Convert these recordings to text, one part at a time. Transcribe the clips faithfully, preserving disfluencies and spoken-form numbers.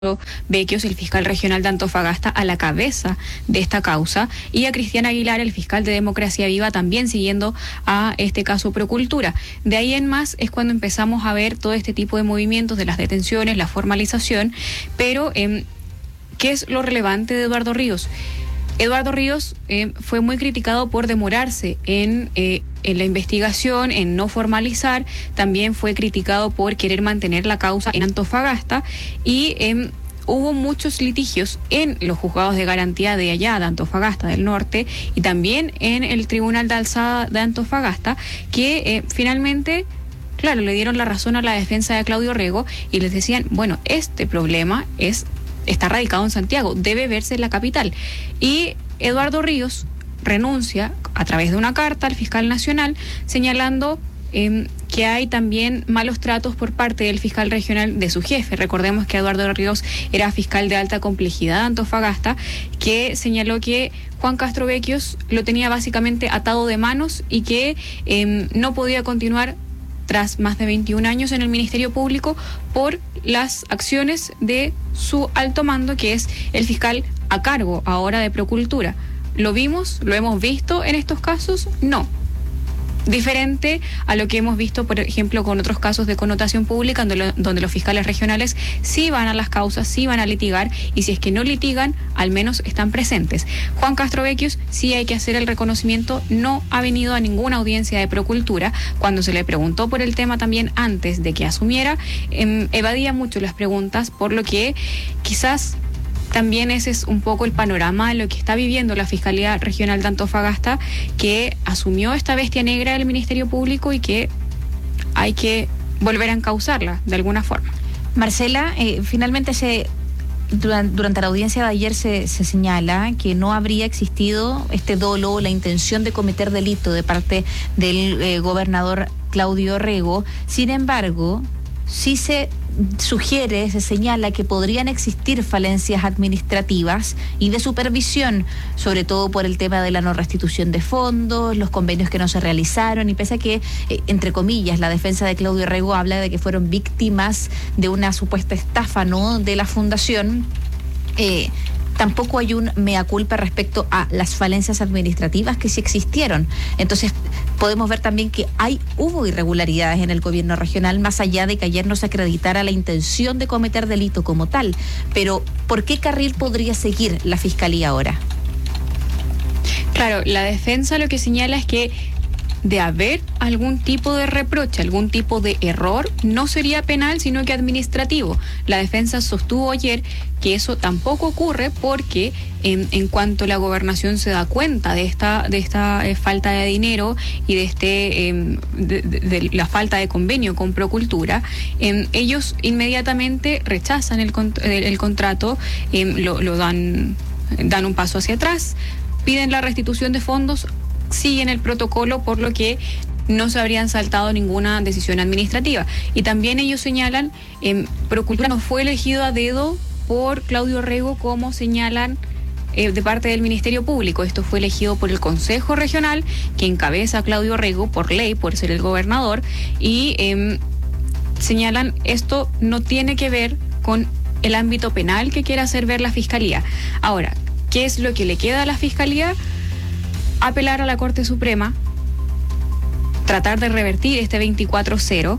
Bequios, el fiscal regional de Antofagasta, a la cabeza de esta causa, y a Cristian Aguilar, el fiscal de Democracia Viva, también siguiendo a este caso Procultura. De ahí en más es cuando empezamos a ver todo este tipo de movimientos de las detenciones, la formalización, pero eh, ¿qué es lo relevante de Eduardo Ríos? Eduardo Ríos eh, fue muy criticado por demorarse en, eh, en la investigación, en no formalizar. También fue criticado por querer mantener la causa en Antofagasta y eh, hubo muchos litigios en los juzgados de garantía de allá, de Antofagasta del Norte, y también en el Tribunal de Alzada de Antofagasta, que eh, finalmente... Claro, le dieron la razón a la defensa de Claudio Rego y les decían, bueno, este problema es está radicado en Santiago, debe verse en la capital. Y Eduardo Ríos renuncia a través de una carta al fiscal nacional señalando eh, que hay también malos tratos por parte del fiscal regional de su jefe. Recordemos que Eduardo Ríos era fiscal de alta complejidad de Antofagasta, que señaló que Juan Castro Bequios lo tenía básicamente atado de manos y que eh, no podía continuar tras más de veintiún años en el Ministerio Público por las acciones de su alto mando, que es el fiscal a cargo ahora de Procultura. ¿Lo vimos? ¿Lo hemos visto en estos casos? No. Diferente a lo que hemos visto, por ejemplo, con otros casos de connotación pública, donde, lo, donde los fiscales regionales sí van a las causas, sí van a litigar, y si es que no litigan, al menos están presentes. Juan Castro Bequios, sí hay que hacer el reconocimiento, no ha venido a ninguna audiencia de Procultura. Cuando se le preguntó por el tema también antes de que asumiera, eh, evadía mucho las preguntas, por lo que quizás... También ese es un poco el panorama de lo que está viviendo la Fiscalía Regional de Antofagasta, que asumió esta bestia negra del Ministerio Público y que hay que volver a encauzarla de alguna forma. Marcela, eh, finalmente se, durante, durante la audiencia de ayer se, se señala que no habría existido este dolo o la intención de cometer delito de parte del eh, gobernador Claudio Rego. Sin embargo, sí se sugiere, se señala que podrían existir falencias administrativas y de supervisión, sobre todo por el tema de la no restitución de fondos, los convenios que no se realizaron, y pese a que, eh, entre comillas, la defensa de Claudio Rego habla de que fueron víctimas de una supuesta estafa, ¿no?, de la fundación, eh, tampoco hay un mea culpa respecto a las falencias administrativas que sí existieron. Entonces, podemos ver también que hay hubo irregularidades en el gobierno regional, más allá de que ayer no se acreditara la intención de cometer delito como tal. Pero, ¿por qué carril podría seguir la Fiscalía ahora? Claro, la defensa lo que señala es que de haber algún tipo de reproche, algún tipo de error, no sería penal, sino que administrativo. La defensa sostuvo ayer que eso tampoco ocurre porque en, en cuanto la gobernación se da cuenta de esta de esta eh, falta de dinero y de este eh, de, de, de la falta de convenio con Procultura, eh, ellos inmediatamente rechazan el, el, el contrato, eh, lo, lo dan dan un paso hacia atrás, piden la restitución de fondos, siguen el protocolo, por lo que no se habrían saltado ninguna decisión administrativa. Y también ellos señalan, eh, Procultura no fue elegido a dedo por Claudio Rego, como señalan eh, de parte del Ministerio Público. Esto fue elegido por el Consejo Regional, que encabeza a Claudio Rego por ley, por ser el gobernador, y eh, señalan esto no tiene que ver con el ámbito penal que quiere hacer ver la Fiscalía. Ahora, ¿qué es lo que le queda a la Fiscalía? Apelar a la Corte Suprema, tratar de revertir este veinticuatro cero,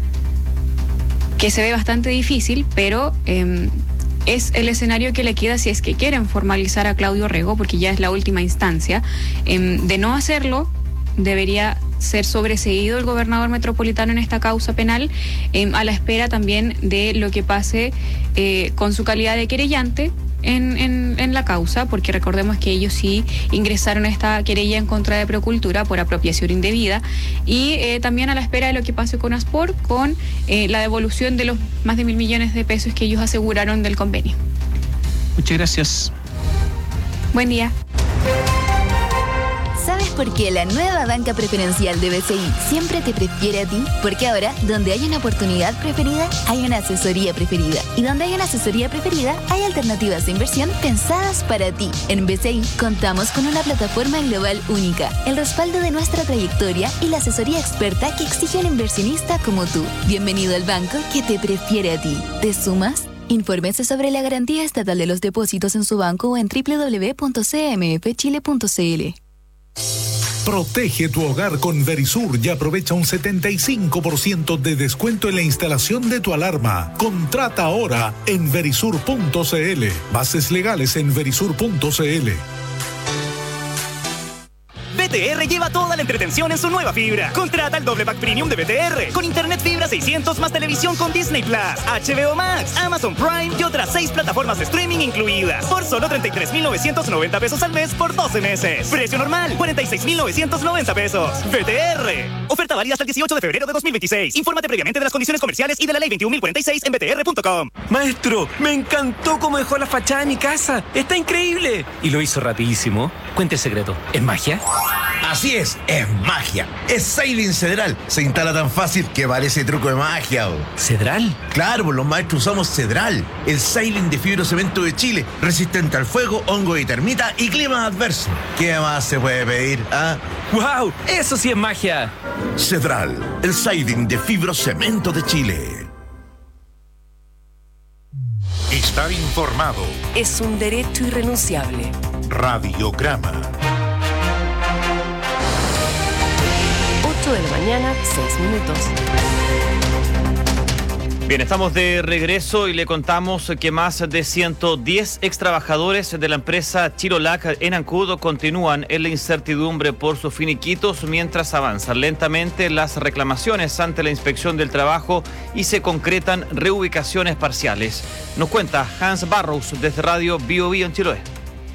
que se ve bastante difícil, pero eh, es el escenario que le queda si es que quieren formalizar a Claudio Rego, porque ya es la última instancia. Eh, de no hacerlo, debería ser sobreseído el gobernador metropolitano en esta causa penal, eh, a la espera también de lo que pase eh, con su calidad de querellante En, en, en la causa, porque recordemos que ellos sí ingresaron a esta querella en contra de Procultura por apropiación indebida, y eh, también a la espera de lo que pase con Aspor, con eh, la devolución de los más de mil millones de pesos que ellos aseguraron del convenio. Muchas gracias. Buen día. ¿Sabes por qué la nueva banca preferencial de B C I siempre te prefiere a ti? Porque ahora, donde hay una oportunidad preferida, hay una asesoría preferida. Y donde hay una asesoría preferida, hay alternativas de inversión pensadas para ti. En B C I contamos con una plataforma global única, el respaldo de nuestra trayectoria y la asesoría experta que exige un inversionista como tú. Bienvenido al banco que te prefiere a ti. ¿Te sumas? Infórmese sobre la garantía estatal de los depósitos en su banco o en doble u doble u doble u punto c m f chile punto c l. Protege tu hogar con Verisur y aprovecha un setenta y cinco por ciento de descuento en la instalación de tu alarma. Contrata ahora en verisur punto c l. Bases legales en verisur punto c l. B T R lleva toda la entretención en su nueva fibra. Contrata el doble pack premium de B T R con internet fibra seiscientos más televisión con Disney Plus, H B O Max, Amazon Prime y otras seis plataformas de streaming incluidas por solo treinta y tres mil novecientos noventa pesos al mes por doce meses. Precio normal cuarenta y seis mil novecientos noventa pesos. B T R. Oferta válida hasta el dieciocho de febrero de dos mil veintiséis. Infórmate previamente de las condiciones comerciales y de la ley veintiún mil cuarenta y seis en b t r punto com. Maestro, me encantó cómo dejó la fachada de mi casa. Está increíble. Y lo hizo rapidísimo. Cuente el secreto. ¿Es magia? Así es, es magia. Es Cedral Cedral. Se instala tan fácil que parece truco de magia. Oh. ¿Cedral? Claro, pues los maestros usamos Cedral, el Cedral de fibrocemento de Chile, resistente al fuego, hongo y termita y clima adverso. ¿Qué más se puede pedir? ¿Ah? ¡Wow! ¡Eso sí es magia! Cedral, el Cedral de fibrocemento de Chile. Estar informado es un derecho irrenunciable. Radiograma. ocho de la mañana, seis minutos. Bien, estamos de regreso y le contamos que más de ciento diez extrabajadores de la empresa Chilolac en Ancud continúan en la incertidumbre por sus finiquitos mientras avanzan lentamente las reclamaciones ante la Inspección del Trabajo y se concretan reubicaciones parciales. Nos cuenta Hans Barrows desde Radio Bio Bio en Chiloé.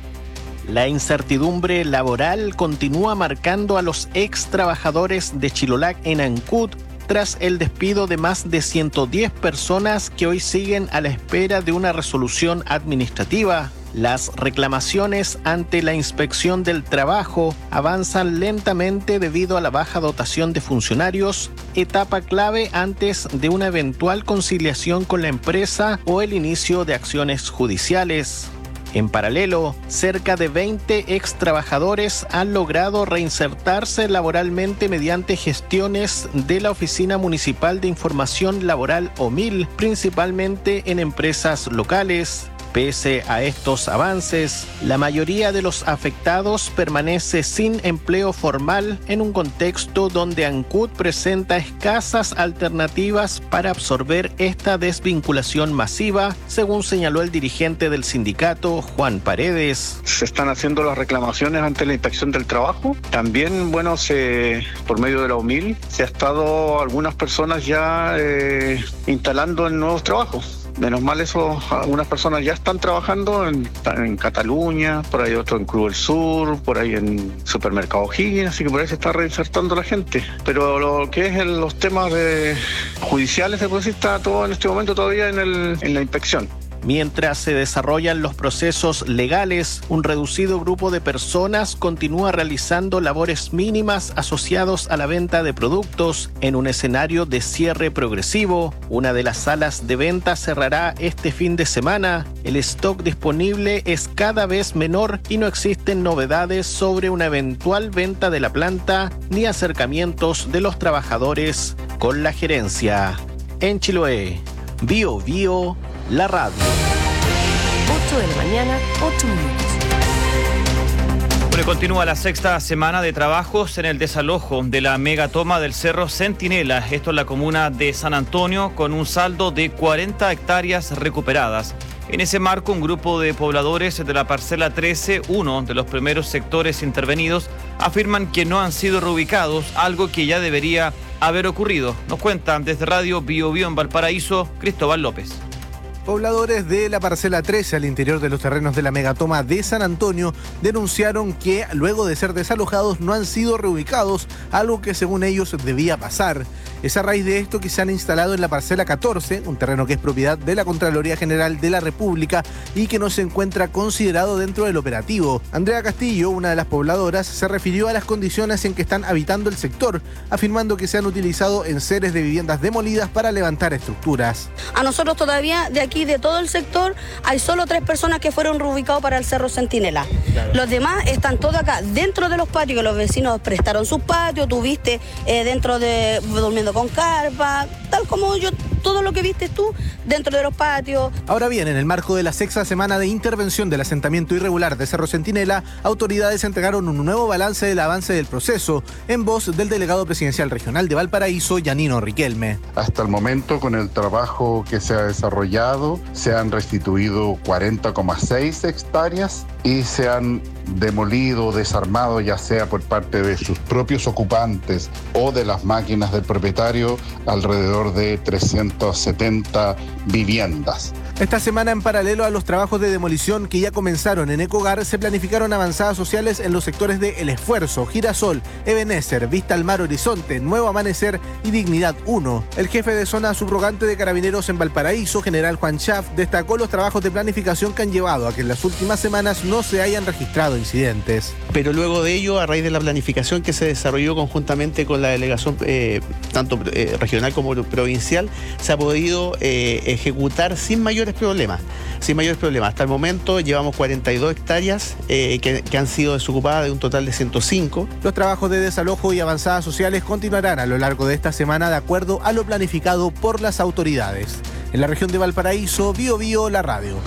La incertidumbre laboral continúa marcando a los ex trabajadores de Chilolac en Ancud tras el despido de más de ciento diez personas que hoy siguen a la espera de una resolución administrativa. Las reclamaciones ante la Inspección del Trabajo avanzan lentamente debido a la baja dotación de funcionarios, etapa clave antes de una eventual conciliación con la empresa o el inicio de acciones judiciales. En paralelo, cerca de veinte ex trabajadores han logrado reinsertarse laboralmente mediante gestiones de la Oficina Municipal de Información Laboral O M I L, principalmente en empresas locales. Pese a estos avances, la mayoría de los afectados permanece sin empleo formal en un contexto donde Ancud presenta escasas alternativas para absorber esta desvinculación masiva, según señaló el dirigente del sindicato, Juan Paredes. Se están haciendo las reclamaciones ante la Inspección del Trabajo. También, bueno, se, por medio de la O M I L, se ha estado algunas personas ya eh, instalando en nuevos trabajos. Menos mal eso, algunas personas ya están trabajando en, en Cataluña, por ahí otro en Cruz del Sur, por ahí en Supermercado O'Higgins, así que por ahí se está reinsertando la gente. Pero lo que es en los temas de judiciales, se puede decir, está todo en este momento todavía en, el, en la inspección. Mientras se desarrollan los procesos legales, un reducido grupo de personas continúa realizando labores mínimas asociados a la venta de productos en un escenario de cierre progresivo. Una de las salas de venta cerrará este fin de semana. El stock disponible es cada vez menor y no existen novedades sobre una eventual venta de la planta ni acercamientos de los trabajadores con la gerencia. En Chiloé, Bio Bio, la radio. ocho de la mañana, ocho minutos. Bueno, continúa la sexta semana de trabajos en el desalojo de la megatoma del Cerro Centinela. Esto en la comuna de San Antonio, con un saldo de cuarenta hectáreas recuperadas. En ese marco, un grupo de pobladores de la parcela trece, uno de los primeros sectores intervenidos, afirman que no han sido reubicados, algo que ya debería haber ocurrido. Nos cuenta desde Radio Bio Bio en Valparaíso, Cristóbal López. Pobladores de la parcela trece al interior de los terrenos de la megatoma de San Antonio denunciaron que luego de ser desalojados no han sido reubicados, algo que según ellos debía pasar. Es a raíz de esto que se han instalado en la parcela catorce, un terreno que es propiedad de la Contraloría General de la República y que no se encuentra considerado dentro del operativo. Andrea Castillo, una de las pobladoras, se refirió a las condiciones en que están habitando el sector, afirmando que se han utilizado enseres de viviendas demolidas para levantar estructuras. A nosotros todavía de aquí, de todo el sector, hay solo tres personas que fueron reubicados para el Cerro Centinela. Claro. Los demás están todos acá, dentro de los patios, que los vecinos prestaron sus patios, tuviste eh, dentro de, durmiendo con carpa, tal como yo, todo lo que viste tú dentro de los patios. Ahora bien, en el marco de la sexta semana de intervención del asentamiento irregular de Cerro Centinela, autoridades entregaron un nuevo balance del avance del proceso en voz del delegado presidencial regional de Valparaíso, Yanino Riquelme. Hasta el momento, con el trabajo que se ha desarrollado, se han restituido cuarenta coma seis hectáreas y se han demolido, desarmado, ya sea por parte de sus propios ocupantes o de las máquinas del propietario, alrededor de trescientas setenta viviendas. Esta semana, en paralelo a los trabajos de demolición que ya comenzaron en Ecogar, se planificaron avanzadas sociales en los sectores de El Esfuerzo, Girasol, Ebenezer, Vista al Mar Horizonte, Nuevo Amanecer y Dignidad uno. El jefe de zona subrogante de Carabineros en Valparaíso, general Juan Schaff, destacó los trabajos de planificación que han llevado a que en las últimas semanas no se hayan registrado incidentes. Pero luego de ello, a raíz de la planificación que se desarrolló conjuntamente con la delegación eh, tanto eh, regional como provincial, se ha podido eh, ejecutar sin mayores problemas. Sin mayores problemas. Hasta el momento llevamos cuarenta y dos hectáreas eh, que, que han sido desocupadas de un total de ciento cinco. Los trabajos de desalojo y avanzadas sociales continuarán a lo largo de esta semana de acuerdo a lo planificado por las autoridades. En la región de Valparaíso, Bio Bio, la radio.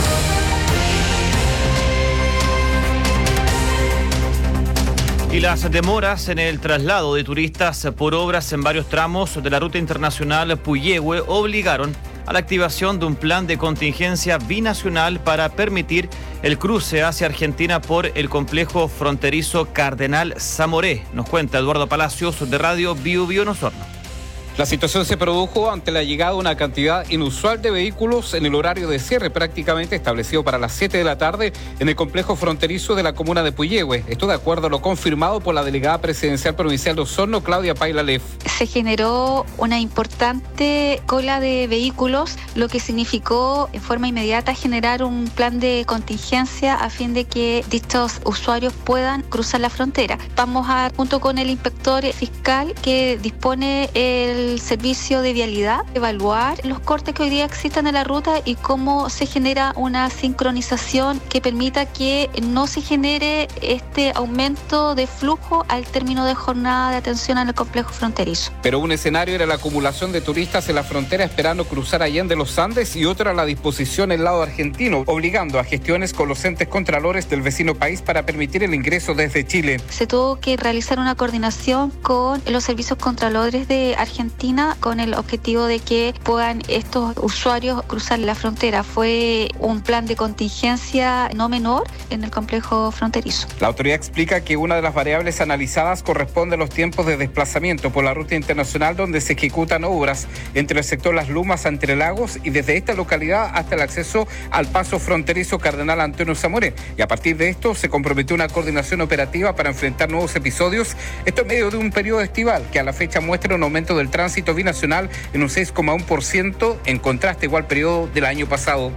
Y las demoras en el traslado de turistas por obras en varios tramos de la ruta internacional Puyehue obligaron a la activación de un plan de contingencia binacional para permitir el cruce hacia Argentina por el complejo fronterizo Cardenal Zamoré. Nos cuenta Eduardo Palacios de Radio Bio Bio Osorno. La situación se produjo ante la llegada de una cantidad inusual de vehículos en el horario de cierre prácticamente establecido para las siete de la tarde en el complejo fronterizo de la comuna de Puyehue. Esto de acuerdo a lo confirmado por la delegada presidencial provincial de Osorno, Claudia Paila Leff. Se generó una importante cola de vehículos, lo que significó en forma inmediata generar un plan de contingencia a fin de que dichos usuarios puedan cruzar la frontera. Vamos a, junto con el inspector fiscal que dispone el el servicio de vialidad, evaluar los cortes que hoy día existen en la ruta y cómo se genera una sincronización que permita que no se genere este aumento de flujo al término de jornada de atención en el complejo fronterizo. Pero un escenario era la acumulación de turistas en la frontera esperando cruzar Allende los Andes y otra la disposición del lado argentino, obligando a gestiones con los entes contralores del vecino país para permitir el ingreso desde Chile. Se tuvo que realizar una coordinación con los servicios contralores de Argentina con el objetivo de que puedan estos usuarios cruzar la frontera. Fue un plan de contingencia no menor en el complejo fronterizo. La autoridad explica que una de las variables analizadas corresponde a los tiempos de desplazamiento por la ruta internacional donde se ejecutan obras entre el sector Las Lumas, Entre Lagos y desde esta localidad hasta el acceso al paso fronterizo Cardenal Antonio Zamoré. Y a partir de esto se comprometió una coordinación operativa para enfrentar nuevos episodios, esto en medio de un periodo estival que a la fecha muestra un aumento del tránsito binacional en un seis coma uno por ciento en contraste igual periodo del año pasado.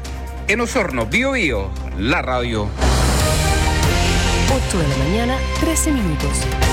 En Osorno, Bio Bio, la radio. ocho de la mañana, trece minutos.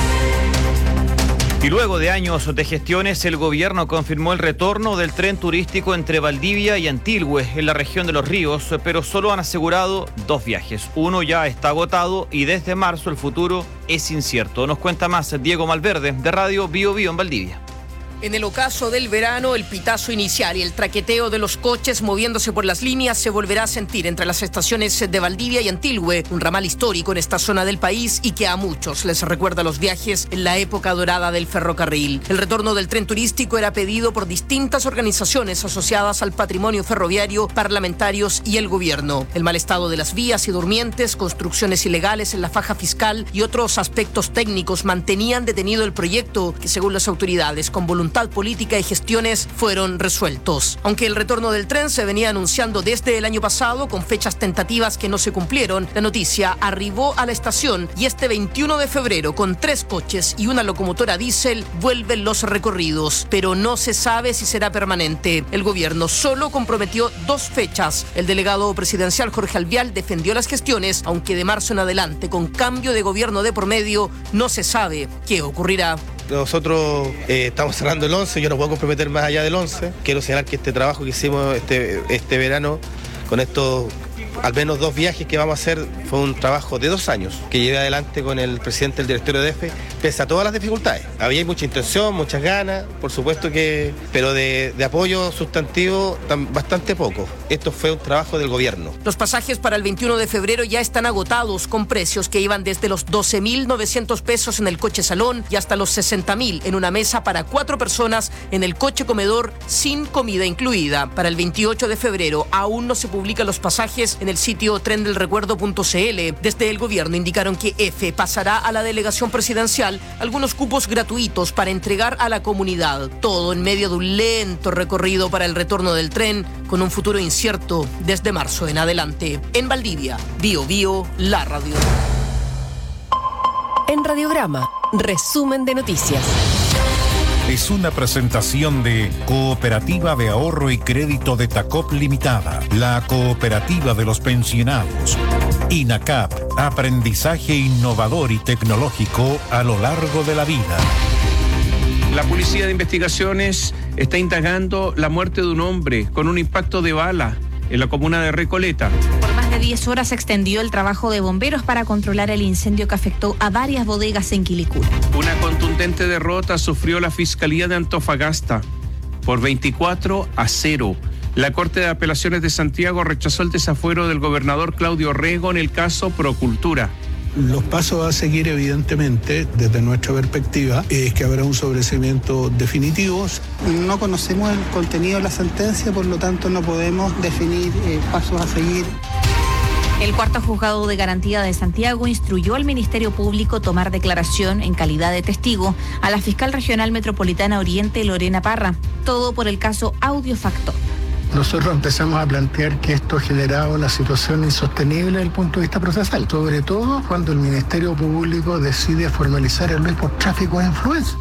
Y luego de años de gestiones, el gobierno confirmó el retorno del tren turístico entre Valdivia y Antilhue, en la región de Los Ríos, pero solo han asegurado dos viajes. Uno ya está agotado y desde marzo el futuro es incierto. Nos cuenta más Diego Malverde, de Radio Bio Bio en Valdivia. En el ocaso del verano, el pitazo inicial y el traqueteo de los coches moviéndose por las líneas se volverá a sentir entre las estaciones de Valdivia y Antilhue, un ramal histórico en esta zona del país y que a muchos les recuerda los viajes en la época dorada del ferrocarril. El retorno del tren turístico era pedido por distintas organizaciones asociadas al patrimonio ferroviario, parlamentarios y el gobierno. El mal estado de las vías y durmientes, construcciones ilegales en la faja fiscal y otros aspectos técnicos mantenían detenido el proyecto que, según las autoridades, con voluntad política y gestiones fueron resueltos. Aunque el retorno del tren se venía anunciando desde el año pasado con fechas tentativas que no se cumplieron, la noticia arribó a la estación y este veintiuno de febrero con tres coches y una locomotora diésel vuelven los recorridos, pero no se sabe si será permanente. El gobierno solo comprometió dos fechas. El delegado presidencial Jorge Alvial defendió las gestiones, aunque de marzo en adelante, con cambio de gobierno de por medio, no se sabe qué ocurrirá. Nosotros eh, estamos cerrando el once, yo no puedo comprometer más allá del once. Quiero señalar que este trabajo que hicimos este, este verano con estos al menos dos viajes que vamos a hacer. Fue un trabajo de dos años que llevé adelante con el presidente del directorio de E F E, pese a todas las dificultades. Había mucha intención, muchas ganas, por supuesto que, pero de, de apoyo sustantivo bastante poco. Esto fue un trabajo del gobierno. Los pasajes para el veintiuno de febrero ya están agotados, con precios que iban desde los doce mil novecientos pesos en el coche salón y hasta los sesenta mil en una mesa para cuatro personas en el coche comedor sin comida incluida. Para el veintiocho de febrero aún no se publican los pasajes en el sitio tren del recuerdo punto c l. Desde el gobierno indicaron que E F E pasará a la delegación presidencial algunos cupos gratuitos para entregar a la comunidad. Todo en medio de un lento recorrido para el retorno del tren, con un futuro incierto desde marzo en adelante. En Valdivia, Bio Bio, la radio. En Radiograma, resumen de noticias. Es una presentación de Cooperativa de Ahorro y Crédito de Tacop Limitada, la cooperativa de los pensionados. INACAP, aprendizaje innovador y tecnológico a lo largo de la vida. La Policía de Investigaciones está indagando la muerte de un hombre con un impacto de bala en la comuna de Recoleta. Por más de diez horas se extendió el trabajo de bomberos para controlar el incendio que afectó a varias bodegas en Quilicura. Una contundente derrota sufrió la Fiscalía de Antofagasta por veinticuatro a cero. La Corte de Apelaciones de Santiago rechazó el desafuero del gobernador Claudio Rego en el caso Procultura. Los pasos a seguir, evidentemente, desde nuestra perspectiva, es que habrá un sobreseimiento definitivo. No conocemos el contenido de la sentencia, por lo tanto no podemos definir eh, pasos a seguir. El cuarto juzgado de garantía de Santiago instruyó al Ministerio Público tomar declaración en calidad de testigo a la fiscal regional metropolitana Oriente, Lorena Parra, todo por el caso Audiofactor. Nosotros empezamos a plantear que esto ha generado una situación insostenible desde el punto de vista procesal, sobre todo cuando el Ministerio Público decide formalizar el ley por tráfico de influencia.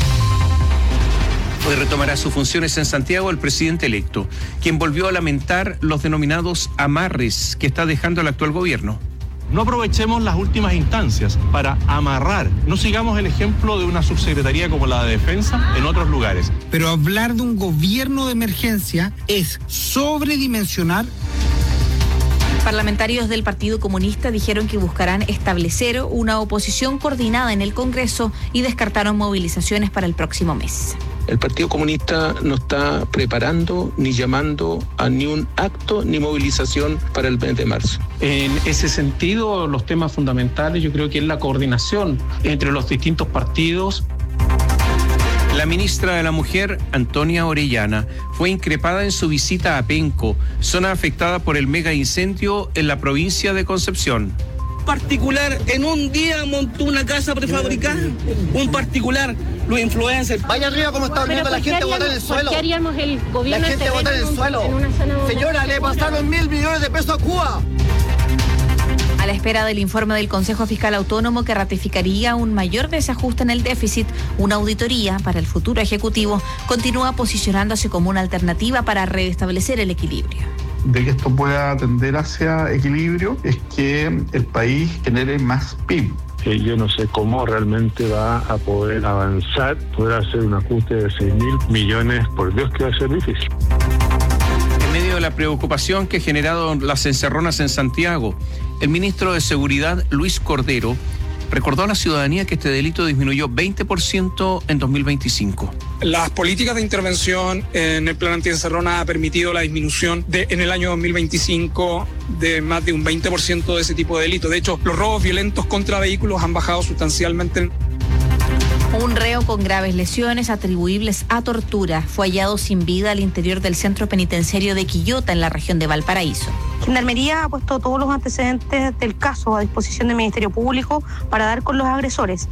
Hoy retomará sus funciones en Santiago el presidente electo, quien volvió a lamentar los denominados amarres que está dejando el actual gobierno. No aprovechemos las últimas instancias para amarrar. No sigamos el ejemplo de una subsecretaría como la de Defensa en otros lugares. Pero hablar de un gobierno de emergencia es sobredimensionar. Parlamentarios del Partido Comunista dijeron que buscarán establecer una oposición coordinada en el Congreso y descartaron movilizaciones para el próximo mes. El Partido Comunista no está preparando ni llamando a ni un acto ni movilización para el mes de marzo. En ese sentido, los temas fundamentales yo creo que es la coordinación entre los distintos partidos. La ministra de la Mujer, Antonia Orellana, fue increpada en su visita a Penco, zona afectada por el mega incendio en la provincia de Concepción. Particular en un día montó una casa prefabricada, un particular, los influencers. Vaya arriba como está durmiendo la gente botar en el suelo. ¿Por qué haríamos el gobierno? La gente botar en el suelo. Señora, le pasaron mil millones de pesos a Cuba. A la espera del informe del Consejo Fiscal Autónomo que ratificaría un mayor desajuste en el déficit, una auditoría para el futuro Ejecutivo continúa posicionándose como una alternativa para restablecer el equilibrio. De que esto pueda tender hacia equilibrio es que el país genere más P I B. Eh, yo no sé cómo realmente va a poder avanzar, poder hacer un ajuste de seis mil millones, por Dios que va a ser difícil. En medio de la preocupación que ha generado las encerronas en Santiago, el ministro de Seguridad, Luis Cordero, recordó a la ciudadanía que este delito disminuyó veinte por ciento en dos mil veinticinco. Las políticas de intervención en el plan antiencerrona ha permitido la disminución de, en el año dos mil veinticinco de más de un veinte por ciento de ese tipo de delitos. De hecho, los robos violentos contra vehículos han bajado sustancialmente. Un reo con graves lesiones atribuibles a tortura fue hallado sin vida al interior del centro penitenciario de Quillota, en la región de Valparaíso. Gendarmería ha puesto todos los antecedentes del caso a disposición del Ministerio Público para dar con los agresores.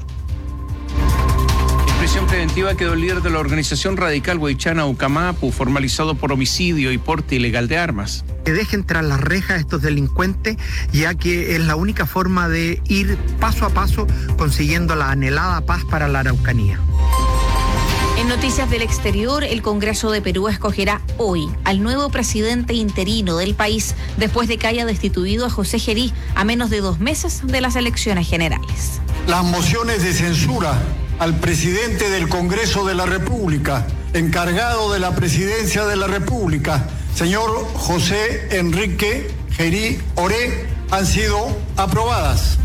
En prisión preventiva quedó el líder de la organización radical Huaychana Ucamapu, formalizado por homicidio y porte ilegal de armas. Que dejen tras las rejas a estos delincuentes, ya que es la única forma de ir paso a paso consiguiendo la anhelada paz para la Araucanía. En noticias del exterior, el Congreso de Perú escogerá hoy al nuevo presidente interino del país después de que haya destituido a José Gerí a menos de dos meses de las elecciones generales. Las mociones de censura al presidente del Congreso de la República, encargado de la presidencia de la República, señor José Enrique Gerí Oré han sido aprobadas.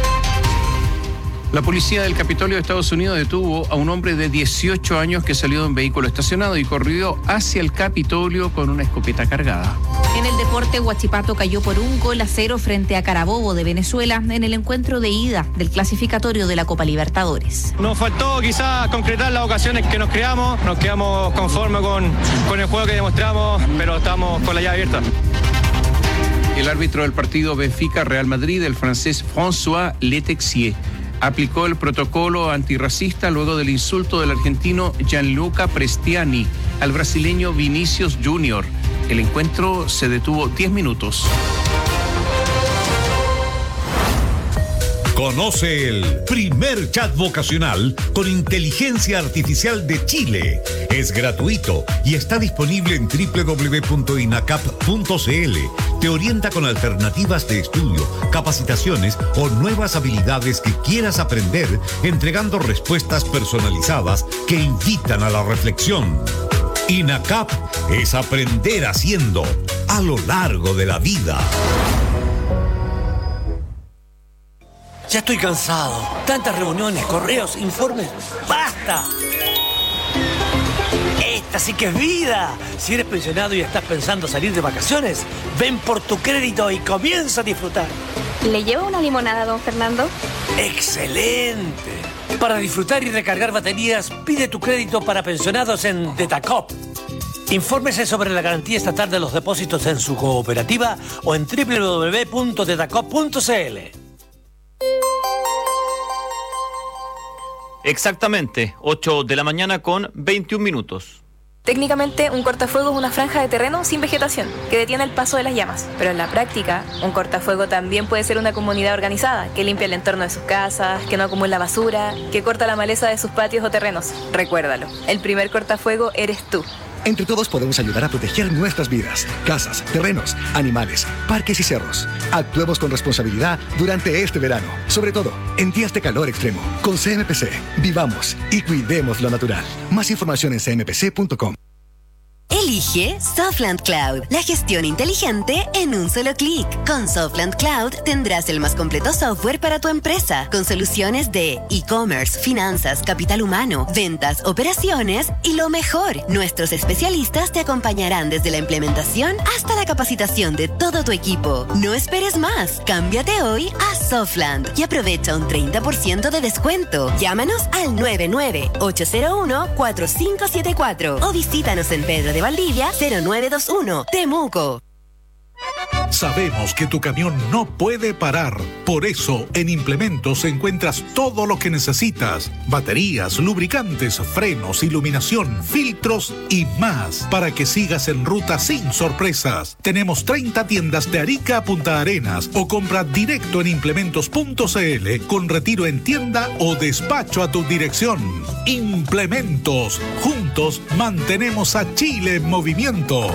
La policía del Capitolio de Estados Unidos detuvo a un hombre de dieciocho años que salió de un vehículo estacionado y corrió hacia el Capitolio con una escopeta cargada. En el deporte, Huachipato cayó por un gol a cero frente a Carabobo de Venezuela en el encuentro de ida del clasificatorio de la Copa Libertadores. Nos faltó quizás concretar las ocasiones que nos creamos, nos quedamos conformes con, con el juego que demostramos, pero estamos con la llave abierta. El árbitro del partido Benfica-Real Madrid, el francés François Letexier, aplicó el protocolo antirracista luego del insulto del argentino Gianluca Prestiani al brasileño Vinicius Junior. El encuentro se detuvo diez minutos. Conoce el primer chat vocacional con inteligencia artificial de Chile. Es gratuito y está disponible en doble u doble u doble u punto inacap punto c l. Te orienta con alternativas de estudio, capacitaciones o nuevas habilidades que quieras aprender, entregando respuestas personalizadas que invitan a la reflexión. INACAP es aprender haciendo a lo largo de la vida. Ya estoy cansado. Tantas reuniones, correos, informes. ¡Basta! Esta sí que es vida. Si eres pensionado y estás pensando salir de vacaciones, ven por tu crédito y comienza a disfrutar. ¿Le lleva una limonada, don Fernando? ¡Excelente! Para disfrutar y recargar baterías, pide tu crédito para pensionados en Detacop. Infórmese sobre la garantía estatal de los depósitos en su cooperativa o en doble u doble u doble u punto detacop punto c l. Exactamente, ocho de la mañana con veintiún minutos. Técnicamente, un cortafuego es una franja de terreno sin vegetación, que detiene el paso de las llamas. Pero en la práctica, un cortafuego también puede ser una comunidad organizada, que limpia el entorno de sus casas, que no acumula basura, que corta la maleza de sus patios o terrenos. Recuérdalo, el primer cortafuego eres tú. Entre todos podemos ayudar a proteger nuestras vidas, casas, terrenos, animales, parques y cerros. Actuemos con responsabilidad durante este verano, sobre todo en días de calor extremo. Con C M P C, vivamos y cuidemos lo natural. Más información en c m p c punto com. Elige Softland Cloud, la gestión inteligente en un solo clic. Con Softland Cloud tendrás el más completo software para tu empresa, con soluciones de e-commerce, finanzas, capital humano, ventas, operaciones y lo mejor, nuestros especialistas te acompañarán desde la implementación hasta la capacitación de todo tu equipo. No esperes más, cámbiate hoy a Softland y aprovecha un treinta por ciento de descuento. Llámanos al nueve nueve ocho cero uno cuatro cinco siete cuatro o visítanos en Pedro de Valdivia cero nueve dos uno, Temuco. Sabemos que tu camión no puede parar. Por eso, en Implementos encuentras todo lo que necesitas. Baterías, lubricantes, frenos, iluminación, filtros y más. Para que sigas en ruta sin sorpresas. Tenemos treinta tiendas de Arica a Punta Arenas o compra directo en implementos punto c l con retiro en tienda o despacho a tu dirección. Implementos. Juntos mantenemos a Chile en movimiento.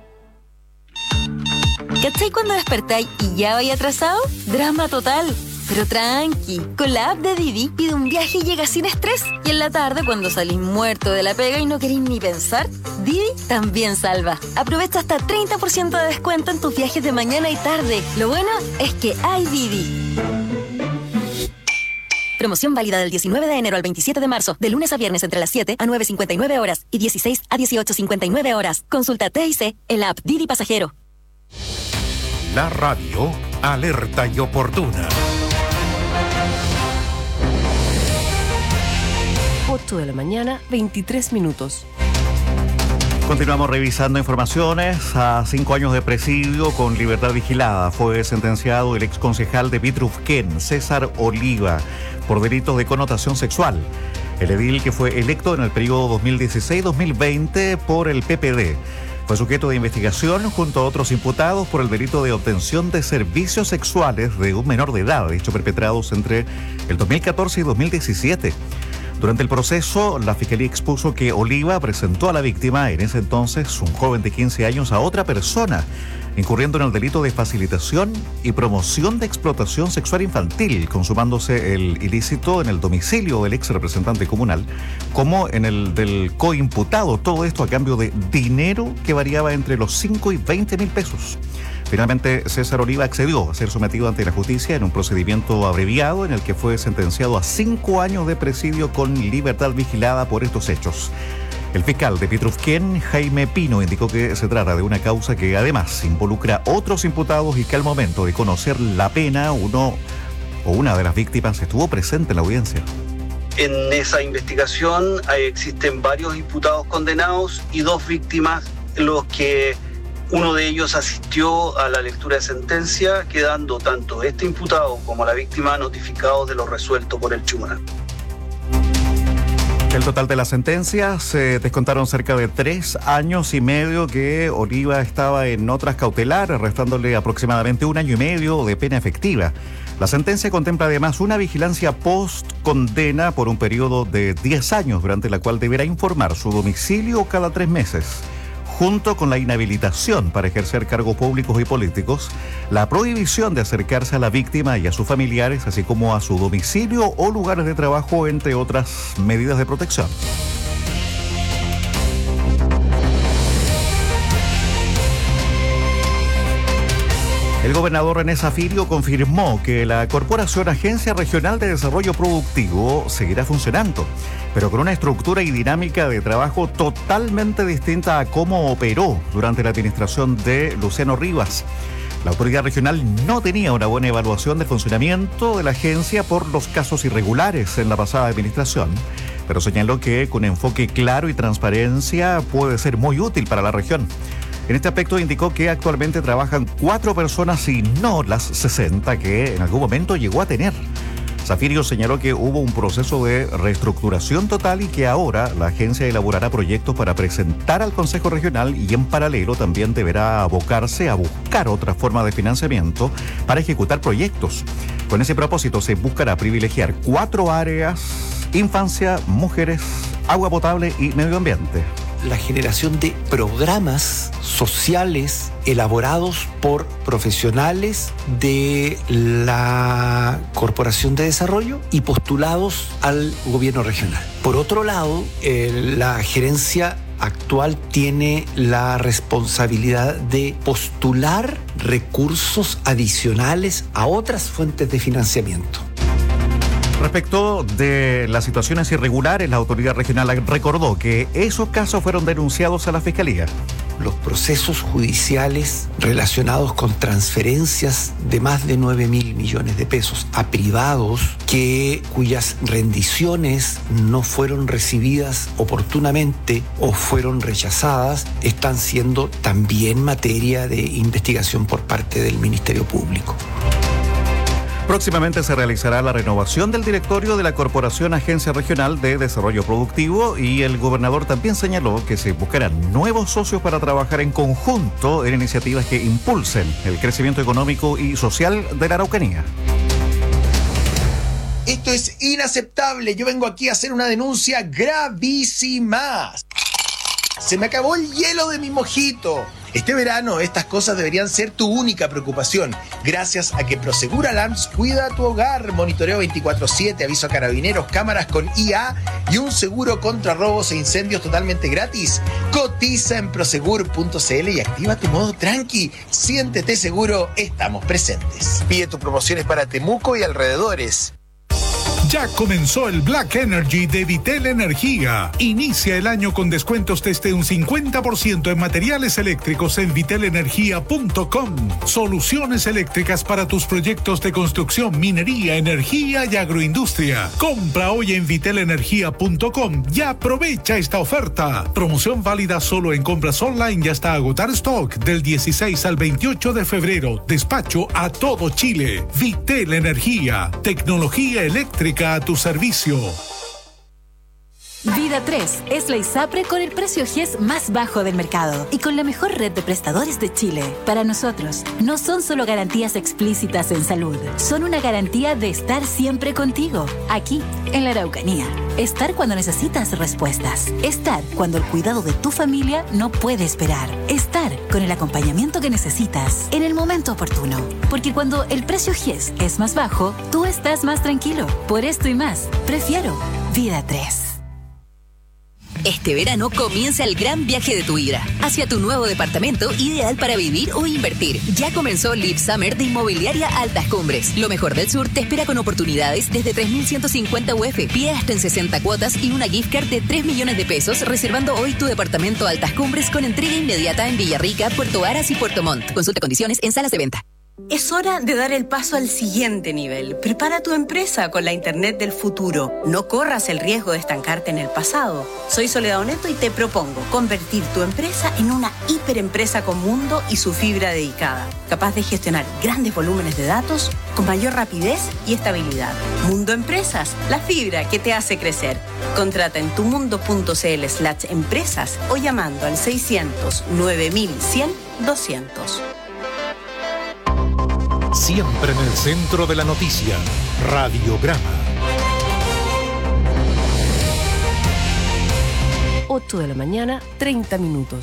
¿Cachai cuando despertáis y ya vais atrasado? Drama total. Pero tranqui, con la app de Didi pide un viaje y llega sin estrés. Y en la tarde, cuando salís muerto de la pega y no queréis ni pensar, Didi también salva. Aprovecha hasta treinta por ciento de descuento en tus viajes de mañana y tarde. Lo bueno es que hay Didi. Promoción válida del diecinueve de enero al veintisiete de marzo, de lunes a viernes entre las siete a nueve cincuenta y nueve horas y dieciséis a dieciocho cincuenta y nueve horas. Consulta T I C en la app Didi Pasajero. La radio alerta y oportuna. ocho de la mañana, veintitrés minutos. Continuamos revisando informaciones. A cinco años de presidio con libertad vigilada fue sentenciado el exconcejal de Vitrufquén, César Oliva, por delitos de connotación sexual. El edil, que fue electo en el periodo dos mil dieciséis dos mil veinte por el P P D, fue sujeto de investigación junto a otros imputados por el delito de obtención de servicios sexuales de un menor de edad, hecho perpetrados entre el dos mil catorce y dos mil diecisiete. Durante el proceso, la Fiscalía expuso que Oliva presentó a la víctima, en ese entonces un joven de quince años, a otra persona, incurriendo en el delito de facilitación y promoción de explotación sexual infantil, consumándose el ilícito en el domicilio del ex representante comunal, como en el del coimputado. Todo esto a cambio de dinero que variaba entre los cinco y veinte mil pesos. Finalmente, César Oliva accedió a ser sometido ante la justicia en un procedimiento abreviado en el que fue sentenciado a cinco años de presidio con libertad vigilada por estos hechos. El fiscal de Pitrufquén, Jaime Pino, indicó que se trata de una causa que además involucra otros imputados y que al momento de conocer la pena, uno o una de las víctimas estuvo presente en la audiencia. En esa investigación existen varios imputados condenados y dos víctimas, los que uno de ellos asistió a la lectura de sentencia, quedando tanto este imputado como la víctima notificados de lo resuelto por el tribunal. El total de la sentencia se descontaron cerca de tres años y medio que Oliva estaba en notas cautelares, restándole aproximadamente un año y medio de pena efectiva. La sentencia contempla además una vigilancia post-condena por un periodo de diez años, durante la cual deberá informar su domicilio cada tres meses. Junto con la inhabilitación para ejercer cargos públicos y políticos, la prohibición de acercarse a la víctima y a sus familiares, así como a su domicilio o lugares de trabajo, entre otras medidas de protección. El gobernador René Zafirio confirmó que la Corporación Agencia Regional de Desarrollo Productivo seguirá funcionando, pero con una estructura y dinámica de trabajo totalmente distinta a cómo operó durante la administración de Luciano Rivas. La autoridad regional no tenía una buena evaluación del funcionamiento de la agencia por los casos irregulares en la pasada administración, pero señaló que con enfoque claro y transparencia puede ser muy útil para la región. En este aspecto indicó que actualmente trabajan cuatro personas y no las sesenta que en algún momento llegó a tener. Zafirio señaló que hubo un proceso de reestructuración total y que ahora la agencia elaborará proyectos para presentar al Consejo Regional y en paralelo también deberá abocarse a buscar otra forma de financiamiento para ejecutar proyectos. Con ese propósito se buscará privilegiar cuatro áreas: infancia, mujeres, agua potable y medio ambiente. La generación de programas sociales elaborados por profesionales de la Corporación de Desarrollo y postulados al gobierno regional. Por otro lado, eh, la gerencia actual tiene la responsabilidad de postular recursos adicionales a otras fuentes de financiamiento. Respecto de las situaciones irregulares, la autoridad regional recordó que esos casos fueron denunciados a la Fiscalía. Los procesos judiciales relacionados con transferencias de más de nueve mil millones de pesos a privados que, cuyas rendiciones no fueron recibidas oportunamente o fueron rechazadas, están siendo también materia de investigación por parte del Ministerio Público. Próximamente se realizará la renovación del directorio de la Corporación Agencia Regional de Desarrollo Productivo y el gobernador también señaló que se buscarán nuevos socios para trabajar en conjunto en iniciativas que impulsen el crecimiento económico y social de la Araucanía. Esto es inaceptable. Yo vengo aquí a hacer una denuncia gravísima. Se me acabó el hielo de mi mojito. Este verano estas cosas deberían ser tu única preocupación, gracias a que Prosegur Alarms cuida tu hogar. Monitoreo veinticuatro siete, aviso a carabineros, cámaras con I A y un seguro contra robos e incendios totalmente gratis. Cotiza en prosegur punto c l y activa tu modo tranqui. Siéntete seguro, estamos presentes. Pide tus promociones para Temuco y alrededores. Ya comenzó el Black Energy de Vitel Energía. Inicia el año con descuentos desde un cincuenta por ciento en materiales eléctricos en vitel energía punto com. Soluciones eléctricas para tus proyectos de construcción, minería, energía y agroindustria. Compra hoy en vitel energía punto com y aprovecha esta oferta. Promoción válida solo en compras online y hasta agotar stock del dieciséis al veintiocho de febrero. Despacho a todo Chile. Vitel Energía. Tecnología eléctrica a tu servicio. Vida tres es la ISAPRE con el precio G E S más bajo del mercado y con la mejor red de prestadores de Chile. Para nosotros, no son solo garantías explícitas en salud, son una garantía de estar siempre contigo, aquí, en la Araucanía. Estar cuando necesitas respuestas. Estar cuando el cuidado de tu familia no puede esperar. Estar con el acompañamiento que necesitas en el momento oportuno. Porque cuando el precio G E S es más bajo, tú estás más tranquilo. Por esto y más, prefiero Vida tres. Este verano comienza el gran viaje de tu vida hacia tu nuevo departamento ideal para vivir o invertir. Ya comenzó Live Summer de Inmobiliaria Altas Cumbres. Lo mejor del sur te espera con oportunidades desde tres mil ciento cincuenta U F, pie hasta en sesenta cuotas y una gift card de tres millones de pesos, reservando hoy tu departamento Altas Cumbres con entrega inmediata en Villarrica, Puerto Aras y Puerto Montt. Consulta condiciones en salas de venta. Es hora de dar el paso al siguiente nivel. Prepara tu empresa con la Internet del futuro. No corras el riesgo de estancarte en el pasado. Soy Soledad Oneto y te propongo convertir tu empresa en una hiperempresa con Mundo y su fibra dedicada, capaz de gestionar grandes volúmenes de datos con mayor rapidez y estabilidad. Mundo Empresas, la fibra que te hace crecer. Contrata en tumundo.cl slash empresas o llamando al seiscientos nueve mil cien doscientos. Siempre en el centro de la noticia, Radiograma. ocho de la mañana, treinta minutos.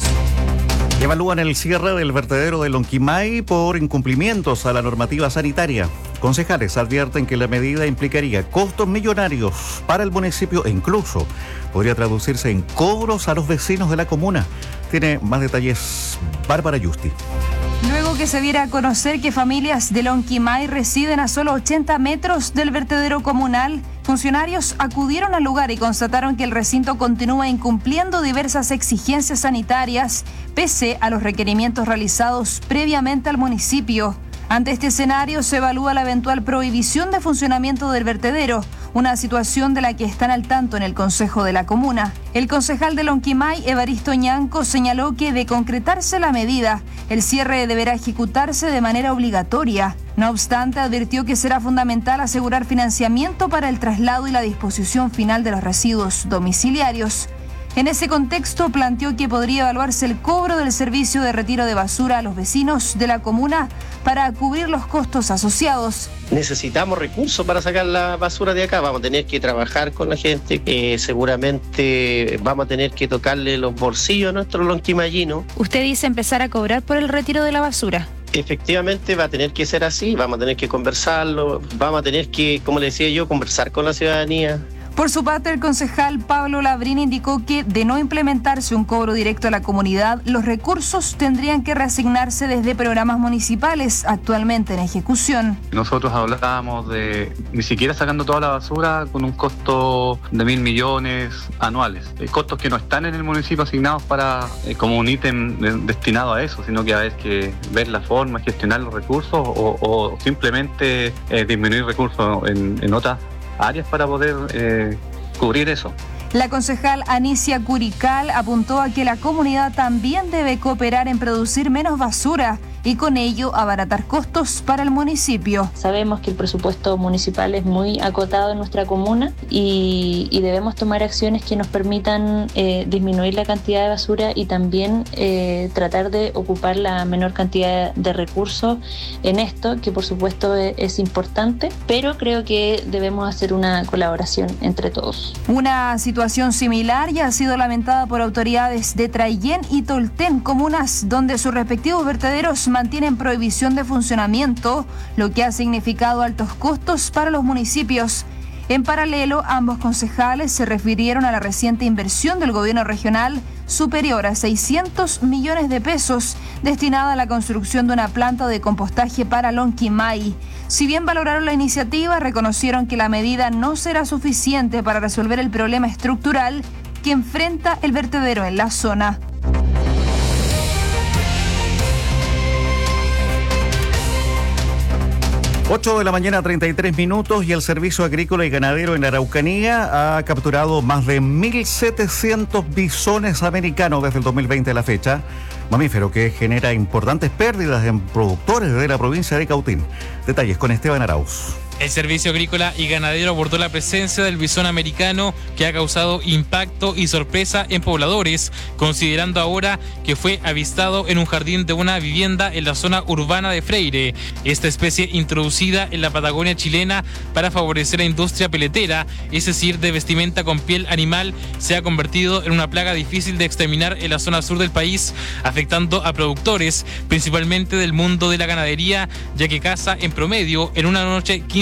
Evalúan el cierre del vertedero de Lonquimay por incumplimientos a la normativa sanitaria. Concejales advierten que la medida implicaría costos millonarios para el municipio e incluso podría traducirse en cobros a los vecinos de la comuna. Tiene más detalles Bárbara Justi. Luego que se diera a conocer que familias de Lonquimay residen a solo ochenta metros del vertedero comunal, funcionarios acudieron al lugar y constataron que el recinto continúa incumpliendo diversas exigencias sanitarias, pese a los requerimientos realizados previamente al municipio. Ante este escenario se evalúa la eventual prohibición de funcionamiento del vertedero, una situación de la que están al tanto en el Consejo de la Comuna. El concejal de Lonquimay, Evaristo Ñanco, señaló que de concretarse la medida, el cierre deberá ejecutarse de manera obligatoria. No obstante, advirtió que será fundamental asegurar financiamiento para el traslado y la disposición final de los residuos domiciliarios. En ese contexto, planteó que podría evaluarse el cobro del servicio de retiro de basura a los vecinos de la comuna para cubrir los costos asociados. Necesitamos recursos para sacar la basura de acá, vamos a tener que trabajar con la gente, eh, seguramente vamos a tener que tocarle los bolsillos a nuestros lonquimayinos. Usted dice empezar a cobrar por el retiro de la basura. Efectivamente va a tener que ser así, vamos a tener que conversarlo, vamos a tener que, como le decía yo, conversar con la ciudadanía. Por su parte, el concejal Pablo Labrín indicó que, de no implementarse un cobro directo a la comunidad, los recursos tendrían que reasignarse desde programas municipales actualmente en ejecución. Nosotros hablábamos de ni siquiera sacando toda la basura con un costo de mil millones anuales. Eh, costos que no están en el municipio asignados para eh, como un ítem de, destinado a eso, sino que hay que ver la forma, gestionar los recursos o, o simplemente eh, disminuir recursos en, en otras áreas para poder eh, cubrir eso. La concejal Anicia Curical apuntó a que la comunidad también debe cooperar en producir menos basura y con ello abaratar costos para el municipio. Sabemos que el presupuesto municipal es muy acotado en nuestra comuna y, y debemos tomar acciones que nos permitan eh, disminuir la cantidad de basura y también eh, tratar de ocupar la menor cantidad de recursos en esto, que por supuesto es, es importante, pero creo que debemos hacer una colaboración entre todos. Una situación similar ya ha sido lamentada por autoridades de Traillén y Tolten, comunas donde sus respectivos vertederos mantienen prohibición de funcionamiento, lo que ha significado altos costos para los municipios. En paralelo, ambos concejales se refirieron a la reciente inversión del gobierno regional superior a seiscientos millones de pesos destinada a la construcción de una planta de compostaje para Lonquimay. Si bien valoraron la iniciativa, reconocieron que la medida no será suficiente para resolver el problema estructural que enfrenta el vertedero en la zona. ocho de la mañana, treinta y tres minutos, y el Servicio Agrícola y Ganadero en la Araucanía ha capturado más de mil setecientos bisones americanos desde el dos mil veinte a la fecha, mamífero que genera importantes pérdidas en productores de la provincia de Cautín. Detalles con Esteban Arauz. El Servicio Agrícola y Ganadero abordó la presencia del bisón americano que ha causado impacto y sorpresa en pobladores, considerando ahora que fue avistado en un jardín de una vivienda en la zona urbana de Freire. Esta especie, introducida en la Patagonia chilena para favorecer la industria peletera, es decir, de vestimenta con piel animal, se ha convertido en una plaga difícil de exterminar en la zona sur del país, afectando a productores, principalmente del mundo de la ganadería, ya que caza en promedio en una noche quince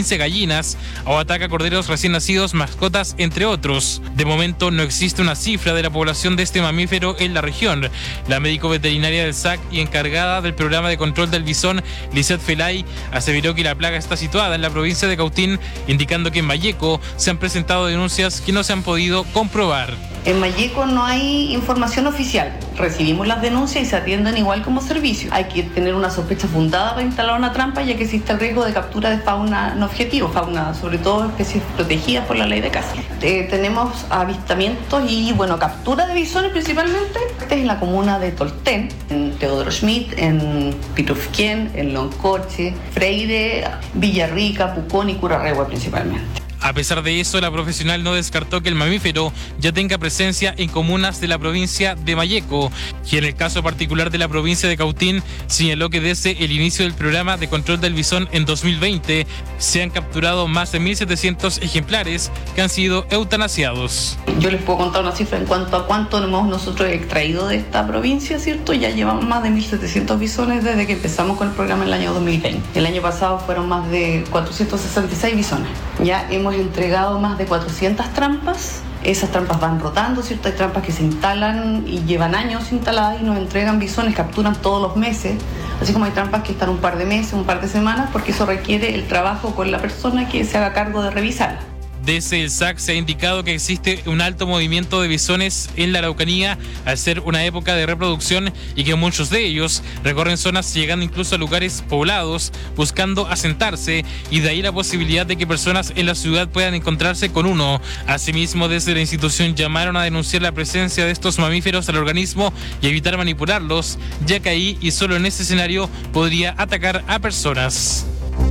quince gallinas o ataca corderos recién nacidos, mascotas, entre otros. De momento no existe una cifra de la población de este mamífero en la región. La médico veterinaria del S A C y encargada del programa de control del bisón, Lisette Felay, aseveró que la plaga está situada en la provincia de Cautín, indicando que en Malleco se han presentado denuncias que no se han podido comprobar. En Malleco no hay información oficial. Recibimos las denuncias y se atienden igual como servicio. Hay que tener una sospecha fundada para instalar una trampa, ya que existe el riesgo de captura de fauna no objetivo, fauna sobre todo especies protegidas por la ley de caza. Eh, tenemos avistamientos y bueno, captura de bisones principalmente. Este es en la comuna de Tolten, en Teodoro Schmidt, en Pitufquén, en Loncoche, Freire, Villarrica, Pucón y Curarregua principalmente. A pesar de eso, la profesional no descartó que el mamífero ya tenga presencia en comunas de la provincia de Malleco, y en el caso particular de la provincia de Cautín, señaló que desde el inicio del programa de control del bisón en dos mil veinte se han capturado más de mil setecientos ejemplares que han sido eutanasiados. Yo les puedo contar una cifra en cuanto a cuánto hemos nosotros extraído de esta provincia, ¿cierto? Ya llevamos más de mil setecientos bisones desde que empezamos con el programa en el año dos mil veinte. El año pasado fueron más de cuatrocientos sesenta y seis bisones. Ya hemos entregado más de cuatrocientas trampas. Esas trampas van rotando, ¿cierto? Hay trampas que se instalan y llevan años instaladas y nos entregan bisones, capturan todos los meses, así como hay trampas que están un par de meses, un par de semanas, porque eso requiere el trabajo con la persona que se haga cargo de revisarla. Desde el S A C se ha indicado que existe un alto movimiento de bisones en la Araucanía al ser una época de reproducción y que muchos de ellos recorren zonas llegando incluso a lugares poblados buscando asentarse, y de ahí la posibilidad de que personas en la ciudad puedan encontrarse con uno. Asimismo, desde la institución llamaron a denunciar la presencia de estos mamíferos al organismo y evitar manipularlos, ya que ahí y solo en ese escenario podría atacar a personas.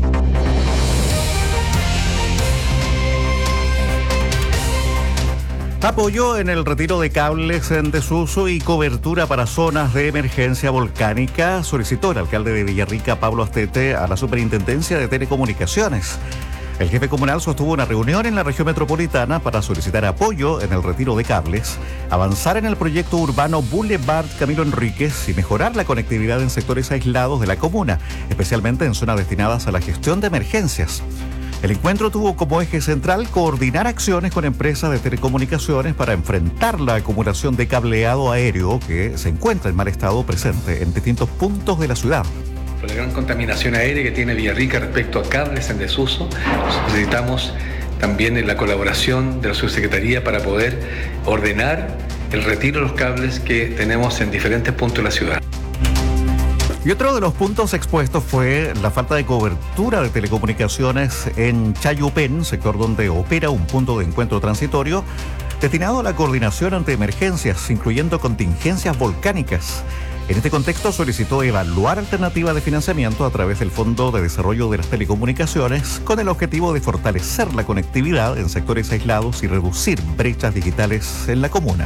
Apoyo en el retiro de cables en desuso y cobertura para zonas de emergencia volcánica solicitó el alcalde de Villarrica, Pablo Astete, a la Superintendencia de Telecomunicaciones. El jefe comunal sostuvo una reunión en la región metropolitana para solicitar apoyo en el retiro de cables, avanzar en el proyecto urbano Boulevard Camilo Enríquez y mejorar la conectividad en sectores aislados de la comuna, especialmente en zonas destinadas a la gestión de emergencias. El encuentro tuvo como eje central coordinar acciones con empresas de telecomunicaciones para enfrentar la acumulación de cableado aéreo que se encuentra en mal estado presente en distintos puntos de la ciudad. Por la gran contaminación aérea que tiene Villarrica respecto a cables en desuso, necesitamos también la colaboración de la subsecretaría para poder ordenar el retiro de los cables que tenemos en diferentes puntos de la ciudad. Y otro de los puntos expuestos fue la falta de cobertura de telecomunicaciones en Chayupén, sector donde opera un punto de encuentro transitorio destinado a la coordinación ante emergencias, incluyendo contingencias volcánicas. En este contexto solicitó evaluar alternativas de financiamiento a través del Fondo de Desarrollo de las Telecomunicaciones con el objetivo de fortalecer la conectividad en sectores aislados y reducir brechas digitales en la comuna.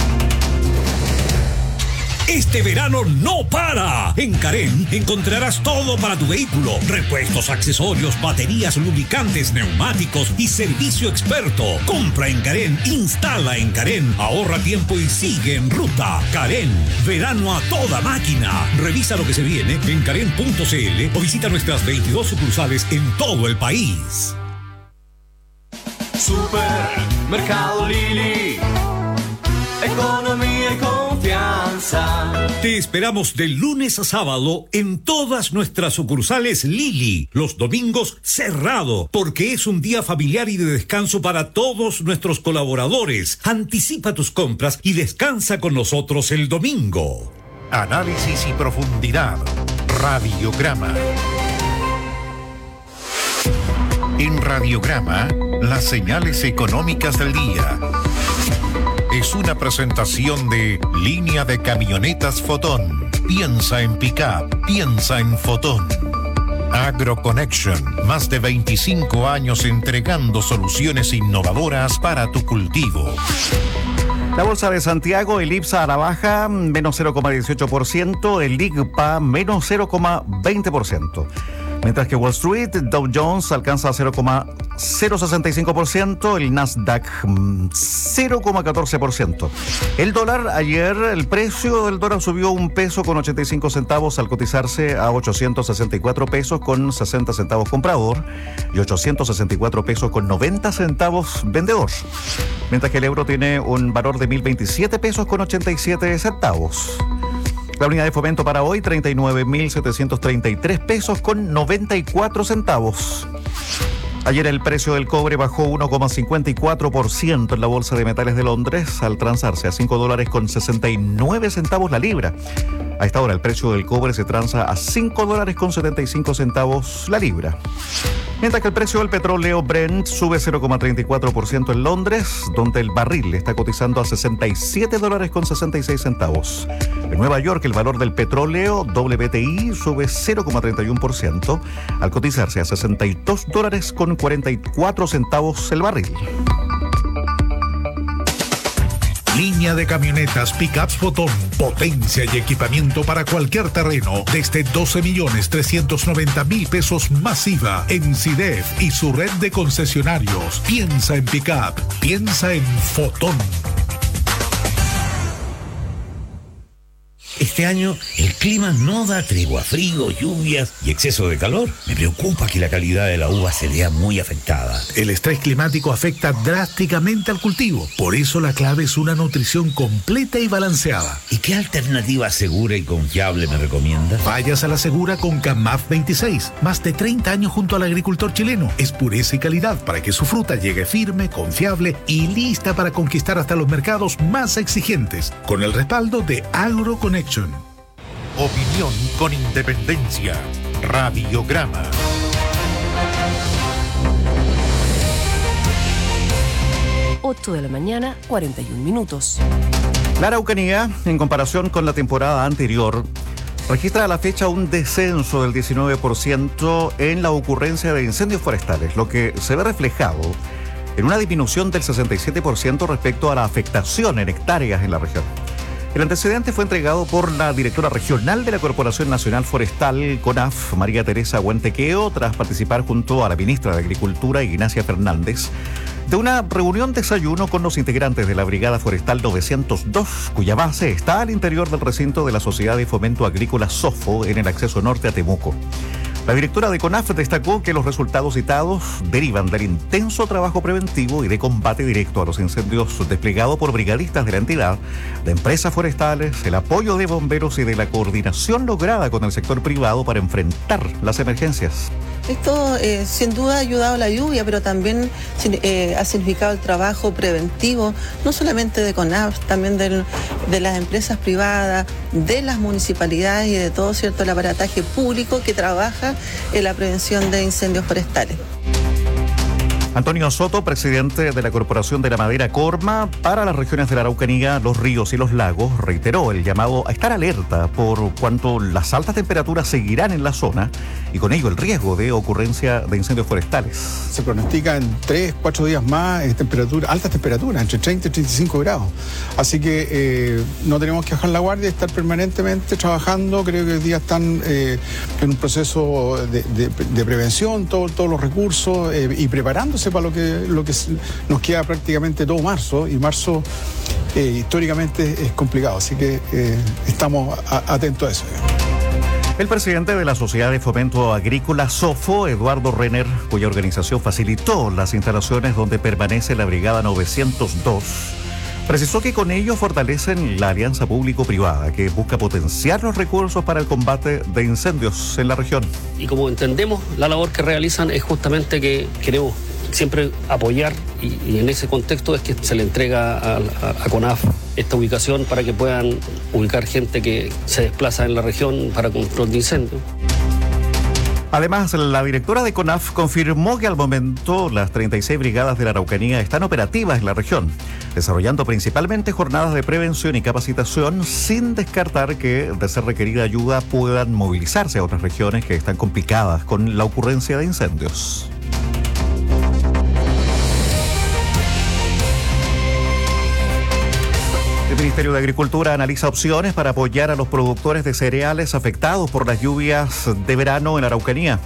Este verano no para. En Carén encontrarás todo para tu vehículo: repuestos, accesorios, baterías, lubricantes, neumáticos y servicio experto. Compra en Carén, instala en Carén, ahorra tiempo y sigue en ruta. Carén, verano a toda máquina. Revisa lo que se viene en carén punto c l o visita nuestras veintidós sucursales en todo el país. Supermercado Lili, economía y confianza. Te esperamos de lunes a sábado en todas nuestras sucursales Lili. Los domingos cerrado, porque es un día familiar y de descanso para todos nuestros colaboradores. Anticipa tus compras y descansa con nosotros el domingo. Análisis y profundidad. Radiograma. En Radiograma, las señales económicas del día. Es una presentación de Línea de Camionetas Fotón. Piensa en pick-up, piensa en Fotón. AgroConnection, más de veinticinco años entregando soluciones innovadoras para tu cultivo. La Bolsa de Santiago, el IPSA a la baja, menos cero coma dieciocho por ciento, el I G P A menos cero coma veinte por ciento. Mientras que Wall Street, Dow Jones alcanza cero coma cero sesenta y cinco por ciento, el Nasdaq cero coma catorce por ciento. El dólar, ayer el precio del dólar subió un peso con ochenta y cinco centavos al cotizarse a ochocientos sesenta y cuatro pesos con sesenta centavos comprador y ochocientos sesenta y cuatro pesos con noventa centavos vendedor. Mientras que el euro tiene un valor de mil veintisiete pesos con ochenta y siete centavos. La unidad de fomento para hoy, treinta y nueve mil setecientos treinta y tres pesos con noventa y cuatro centavos. Ayer el precio del cobre bajó uno coma cincuenta y cuatro por ciento en la Bolsa de Metales de Londres al transarse a cinco dólares con sesenta y nueve centavos la libra. A esta hora el precio del cobre se transa a cinco dólares con setenta y cinco centavos la libra. Mientras que el precio del petróleo Brent sube cero coma treinta y cuatro por ciento en Londres, donde el barril está cotizando a sesenta y siete dólares con sesenta y seis centavos. En Nueva York el valor del petróleo W T I sube cero coma treinta y uno por ciento al cotizarse a sesenta y dos dólares con cuarenta y cuatro centavos el barril. Línea de camionetas Pickups Fotón, potencia y equipamiento para cualquier terreno, desde doce millones trescientos noventa mil pesos masiva en SIDEF y su red de concesionarios. Piensa en Pickup, piensa en Fotón. Este año el clima no da tregua, frío, lluvias y exceso de calor. Me preocupa que la calidad de la uva se vea muy afectada. El estrés climático afecta drásticamente al cultivo. Por eso la clave es una nutrición completa y balanceada. ¿Y qué alternativa segura y confiable me recomienda? Vayas a la segura con Camaf veintiséis. Más de treinta años junto al agricultor chileno. Es pureza y calidad para que su fruta llegue firme, confiable y lista para conquistar hasta los mercados más exigentes. Con el respaldo de AgroConnection. Opinión con independencia. Radiograma. ocho de la mañana, cuarenta y un minutos. La Araucanía, en comparación con la temporada anterior, registra a la fecha un descenso del diecinueve por ciento en la ocurrencia de incendios forestales, lo que se ve reflejado en una disminución del sesenta y siete por ciento respecto a la afectación en hectáreas en la región. El antecedente fue entregado por la directora regional de la Corporación Nacional Forestal, CONAF, María Teresa Huentequeo, tras participar junto a la ministra de Agricultura, Ignacia Fernández, de una reunión desayuno con los integrantes de la Brigada Forestal novecientos dos, cuya base está al interior del recinto de la Sociedad de Fomento Agrícola SOFO, en el acceso norte a Temuco. La directora de CONAF destacó que los resultados citados derivan del intenso trabajo preventivo y de combate directo a los incendios desplegado por brigadistas de la entidad, de empresas forestales, el apoyo de bomberos y de la coordinación lograda con el sector privado para enfrentar las emergencias. Esto eh, sin duda ha ayudado a la lluvia, pero también eh, ha significado el trabajo preventivo, no solamente de CONAF, también del, de las empresas privadas, de las municipalidades y de todo cierto el aparataje público que trabaja en la prevención de incendios forestales. Antonio Soto, presidente de la Corporación de la Madera Corma, para las regiones de la Araucanía, los ríos y los lagos, reiteró el llamado a estar alerta por cuanto las altas temperaturas seguirán en la zona y con ello el riesgo de ocurrencia de incendios forestales. Se pronostica en tres, cuatro días más eh, temperatura, altas temperaturas, entre treinta y treinta y cinco grados. Así que eh, no tenemos que bajar la guardia y estar permanentemente trabajando. Creo que hoy día están eh, en un proceso de, de, de prevención, todo, todos los recursos eh, y preparándose para lo que, lo que nos queda prácticamente todo marzo, y marzo eh, históricamente es complicado, así que eh, estamos a, atentos a eso. El presidente de la Sociedad de Fomento Agrícola SOFO, Eduardo Renner, cuya organización facilitó las instalaciones donde permanece la Brigada novecientos dos, precisó que con ello fortalecen la alianza público-privada que busca potenciar los recursos para el combate de incendios en la región. Y como entendemos, la labor que realizan es justamente que queremos siempre apoyar y, y en ese contexto es que se le entrega a, a, a CONAF esta ubicación para que puedan ubicar gente que se desplaza en la región para control de incendios. Además, la directora de CONAF confirmó que al momento las treinta y seis brigadas de la Araucanía están operativas en la región, desarrollando principalmente jornadas de prevención y capacitación, sin descartar que, de ser requerida ayuda, puedan movilizarse a otras regiones que están complicadas con la ocurrencia de incendios. El Ministerio de Agricultura analiza opciones para apoyar a los productores de cereales afectados por las lluvias de verano en la Araucanía.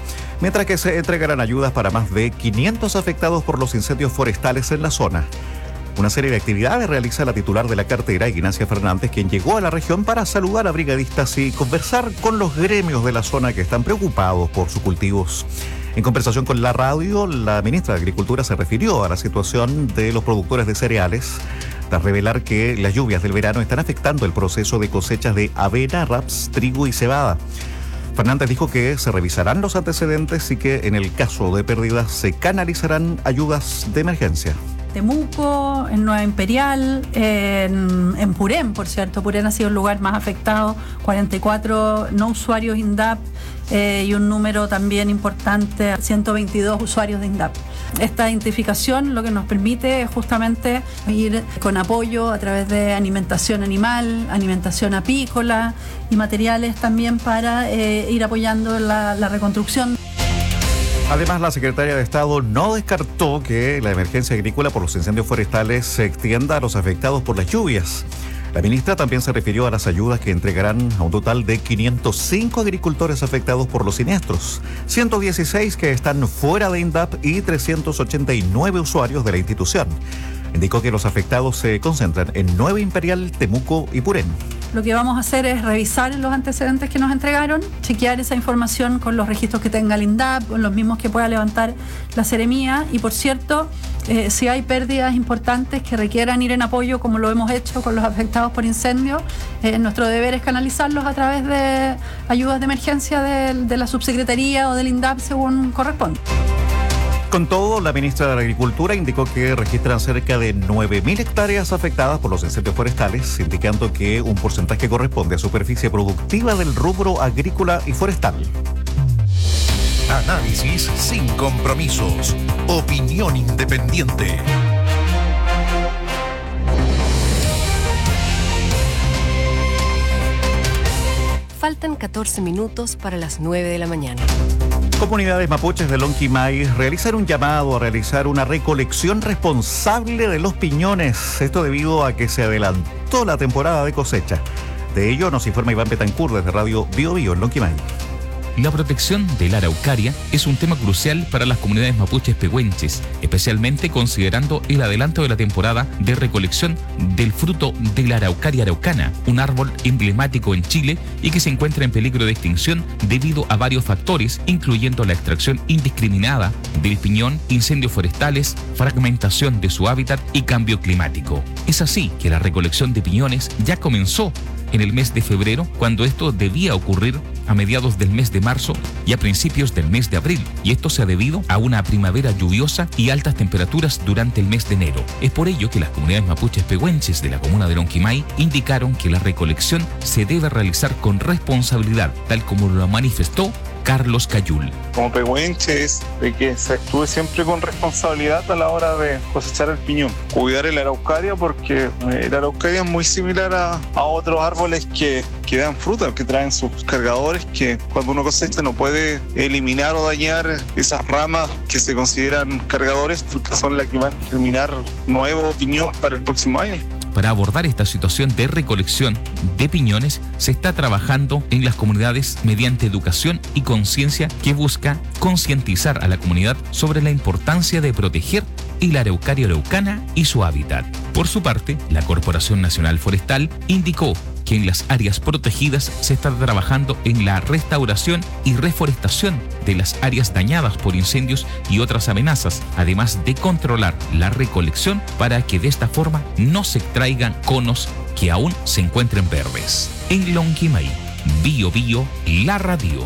mientras que se entregarán ayudas para más de quinientos afectados por los incendios forestales en la zona. Una serie de actividades realiza la titular de la cartera, Ignacia Fernández, quien llegó a la región para saludar a brigadistas y conversar con los gremios de la zona que están preocupados por sus cultivos. En conversación con la radio, la ministra de Agricultura se refirió a la situación de los productores de cereales, tras revelar que las lluvias del verano están afectando el proceso de cosechas de avena, raps, trigo y cebada. Fernández dijo que se revisarán los antecedentes y que en el caso de pérdidas se canalizarán ayudas de emergencia. Temuco, en Nueva Imperial, en, en Purén, por cierto. Purén ha sido el lugar más afectado, cuarenta y cuatro no usuarios INDAP eh, y un número también importante, ciento veintidós usuarios de INDAP. Esta identificación lo que nos permite es justamente ir con apoyo a través de alimentación animal, alimentación apícola y materiales también para eh, ir apoyando la, la reconstrucción. Además, la secretaria de Estado no descartó que la emergencia agrícola por los incendios forestales se extienda a los afectados por las lluvias. La ministra también se refirió a las ayudas que entregarán a un total de quinientos cinco agricultores afectados por los siniestros, ciento dieciséis que están fuera de INDAP y trescientos ochenta y nueve usuarios de la institución. Indicó que los afectados se concentran en Nueva Imperial, Temuco y Purén. Lo que vamos a hacer es revisar los antecedentes que nos entregaron, chequear esa información con los registros que tenga el INDAP, con los mismos que pueda levantar la Seremía. Y por cierto, eh, si hay pérdidas importantes que requieran ir en apoyo, como lo hemos hecho con los afectados por incendio, eh, nuestro deber es canalizarlos a través de ayudas de emergencia de, de la subsecretaría o del INDAP según corresponde. Con todo, la ministra de Agricultura indicó que registran cerca de nueve mil hectáreas afectadas por los incendios forestales, indicando que un porcentaje corresponde a superficie productiva del rubro agrícola y forestal. Análisis sin compromisos. Opinión independiente. Faltan catorce minutos para las nueve de la mañana. Comunidades mapuches de Lonquimay realizan un llamado a realizar una recolección responsable de los piñones. Esto debido a que se adelantó la temporada de cosecha. De ello nos informa Iván Betancourt desde Radio Bio Bio en Lonquimay. La protección de la araucaria es un tema crucial para las comunidades mapuches pehuenches, especialmente considerando el adelanto de la temporada de recolección del fruto de la araucaria araucana, un árbol emblemático en Chile y que se encuentra en peligro de extinción debido a varios factores, incluyendo la extracción indiscriminada del piñón, incendios forestales, fragmentación de su hábitat y cambio climático. Es así que la recolección de piñones ya comenzó en el mes de febrero, cuando esto debía ocurrir a mediados del mes de marzo y a principios del mes de abril, y esto se ha debido a una primavera lluviosa y altas temperaturas durante el mes de enero. Es por ello que las comunidades mapuches pehuenches de la comuna de Lonquimay indicaron que la recolección se debe realizar con responsabilidad, tal como lo manifestó Carlos Cayul. Como pehuenches, de que se actúe siempre con responsabilidad a la hora de cosechar el piñón. Cuidar el araucaria porque eh, la araucaria es muy similar a, a otros árboles que, que dan fruta, que traen sus cargadores, que cuando uno cosecha no puede eliminar o dañar esas ramas que se consideran cargadores porque son las que van a germinar nuevo piñón para el próximo año. Para abordar esta situación de recolección de piñones, se está trabajando en las comunidades mediante educación y conciencia que busca concientizar a la comunidad sobre la importancia de proteger el araucaria araucana y su hábitat. Por su parte, la Corporación Nacional Forestal indicó que en las áreas protegidas se está trabajando en la restauración y reforestación de las áreas dañadas por incendios y otras amenazas, además de controlar la recolección para que de esta forma no se extraigan conos que aún se encuentren verdes. En Lonquimay, Bio Bio, la radio.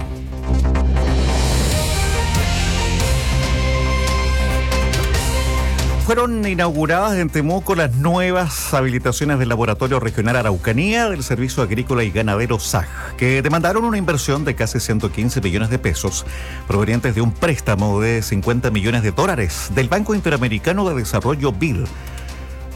Fueron inauguradas en Temuco las nuevas habilitaciones del Laboratorio Regional Araucanía del Servicio Agrícola y Ganadero S A G, que demandaron una inversión de casi ciento quince millones de pesos, provenientes de un préstamo de cincuenta millones de dólares del Banco Interamericano de Desarrollo B I D.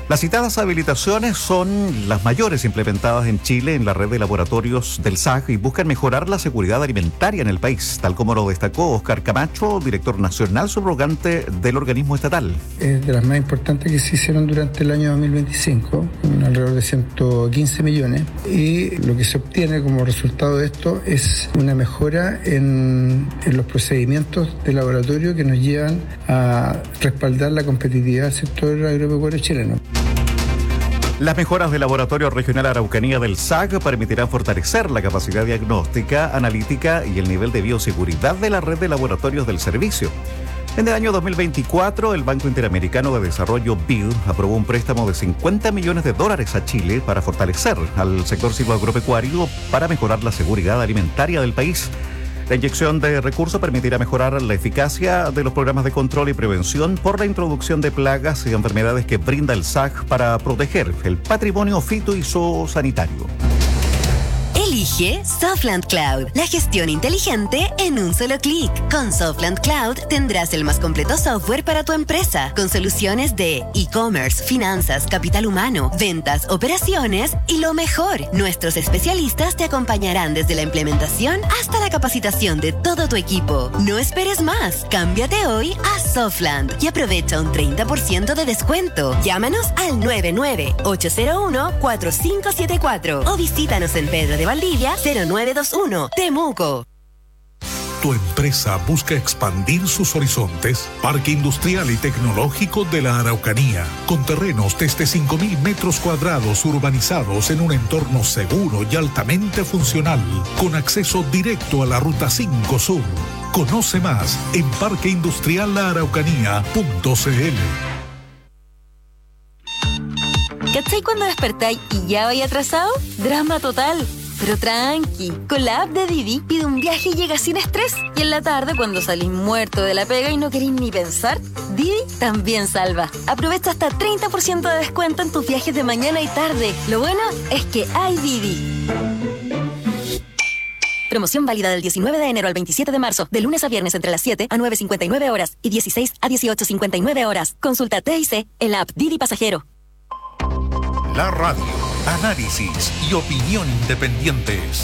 Las citadas habilitaciones son las mayores implementadas en Chile en la red de laboratorios del S A G y buscan mejorar la seguridad alimentaria en el país, tal como lo destacó Oscar Camacho, director nacional subrogante del organismo estatal. Es de las más importantes que se hicieron durante el año dos mil veinticinco, alrededor de ciento quince millones, y lo que se obtiene como resultado de esto es una mejora en, en los procedimientos de laboratorio que nos llevan a respaldar la competitividad del sector agropecuario chileno. Las mejoras del Laboratorio Regional Araucanía del S A G permitirán fortalecer la capacidad diagnóstica, analítica y el nivel de bioseguridad de la red de laboratorios del servicio. En el año dos mil veinticuatro, el Banco Interamericano de Desarrollo B I D aprobó un préstamo de cincuenta millones de dólares a Chile para fortalecer al sector silvoagropecuario para mejorar la seguridad alimentaria del país. La inyección de recursos permitirá mejorar la eficacia de los programas de control y prevención por la introducción de plagas y enfermedades que brinda el S A G para proteger el patrimonio fito y zoosanitario. Elige Softland Cloud, la gestión inteligente en un solo clic. Con Softland Cloud tendrás el más completo software para tu empresa, con soluciones de e-commerce, finanzas, capital humano, ventas, operaciones y lo mejor. Nuestros especialistas te acompañarán desde la implementación hasta la capacitación de todo tu equipo. No esperes más. Cámbiate hoy a Softland y aprovecha un treinta por ciento de descuento. Llámanos al nueve nueve ocho cero uno cuatro cinco siete cuatro o visítanos en Pedro de Valdivia cero nueve dos uno, Temuco. ¿Tu empresa busca expandir sus horizontes? Parque Industrial y Tecnológico de la Araucanía, con terrenos desde cinco mil metros cuadrados urbanizados en un entorno seguro y altamente funcional, con acceso directo a la Ruta cinco Sur. Conoce más en parque industrial la araucanía punto c l. ¿Cachai cuando despertáis y ya vais atrasado? Drama total. Pero tranqui, con la app de Didi pide un viaje y llega sin estrés. Y en la tarde, cuando salís muerto de la pega y no queréis ni pensar, Didi también salva. Aprovecha hasta treinta por ciento de descuento en tus viajes de mañana y tarde. Lo bueno es que hay Didi. Promoción válida del diecinueve de enero al veintisiete de marzo, de lunes a viernes entre las siete a nueve cincuenta y nueve horas y dieciséis a dieciocho cincuenta y nueve horas. Consulta T I C en la app Didi Pasajero. La radio, análisis y opinión independientes.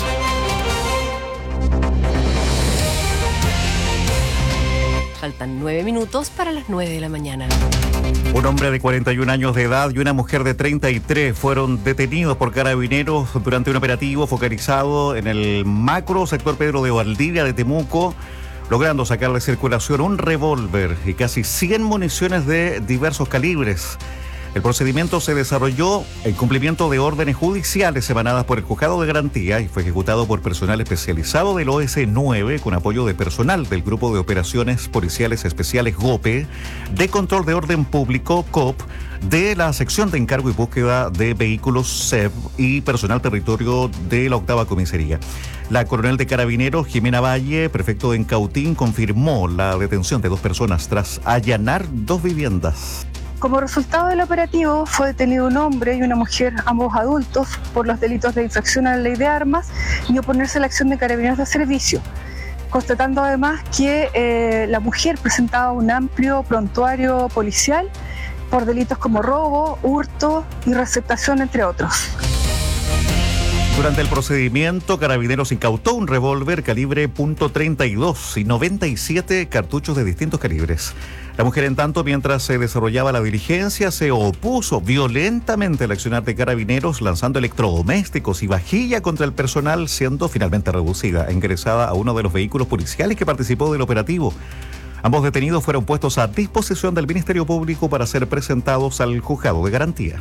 Faltan nueve minutos para las nueve de la mañana. Un hombre de cuarenta y un años de edad y una mujer de treinta y tres fueron detenidos por carabineros durante un operativo focalizado en el macro sector Pedro de Valdivia de Temuco, logrando sacar de circulación un revólver y casi cien municiones de diversos calibres. El procedimiento se desarrolló en cumplimiento de órdenes judiciales emanadas por el Juzgado de Garantía y fue ejecutado por personal especializado del O S nueve con apoyo de personal del Grupo de Operaciones Policiales Especiales GOPE, de Control de Orden Público C O P, de la Sección de Encargo y Búsqueda de Vehículos C E V y personal territorio de la Octava Comisaría. La coronel de Carabineros, Jimena Valle, prefecto de Encautín, confirmó la detención de dos personas tras allanar dos viviendas. Como resultado del operativo, fue detenido un hombre y una mujer, ambos adultos, por los delitos de infracción a la ley de armas y oponerse a la acción de carabineros de servicio, constatando además que eh, la mujer presentaba un amplio prontuario policial por delitos como robo, hurto y receptación, entre otros. Durante el procedimiento, Carabineros incautó un revólver calibre punto treinta y dos y noventa y siete cartuchos de distintos calibres. La mujer, en tanto, mientras se desarrollaba la diligencia, se opuso violentamente al accionar de Carabineros, lanzando electrodomésticos y vajilla contra el personal, siendo finalmente reducida e ingresada a uno de los vehículos policiales que participó del operativo. Ambos detenidos fueron puestos a disposición del Ministerio Público para ser presentados al Juzgado de Garantía.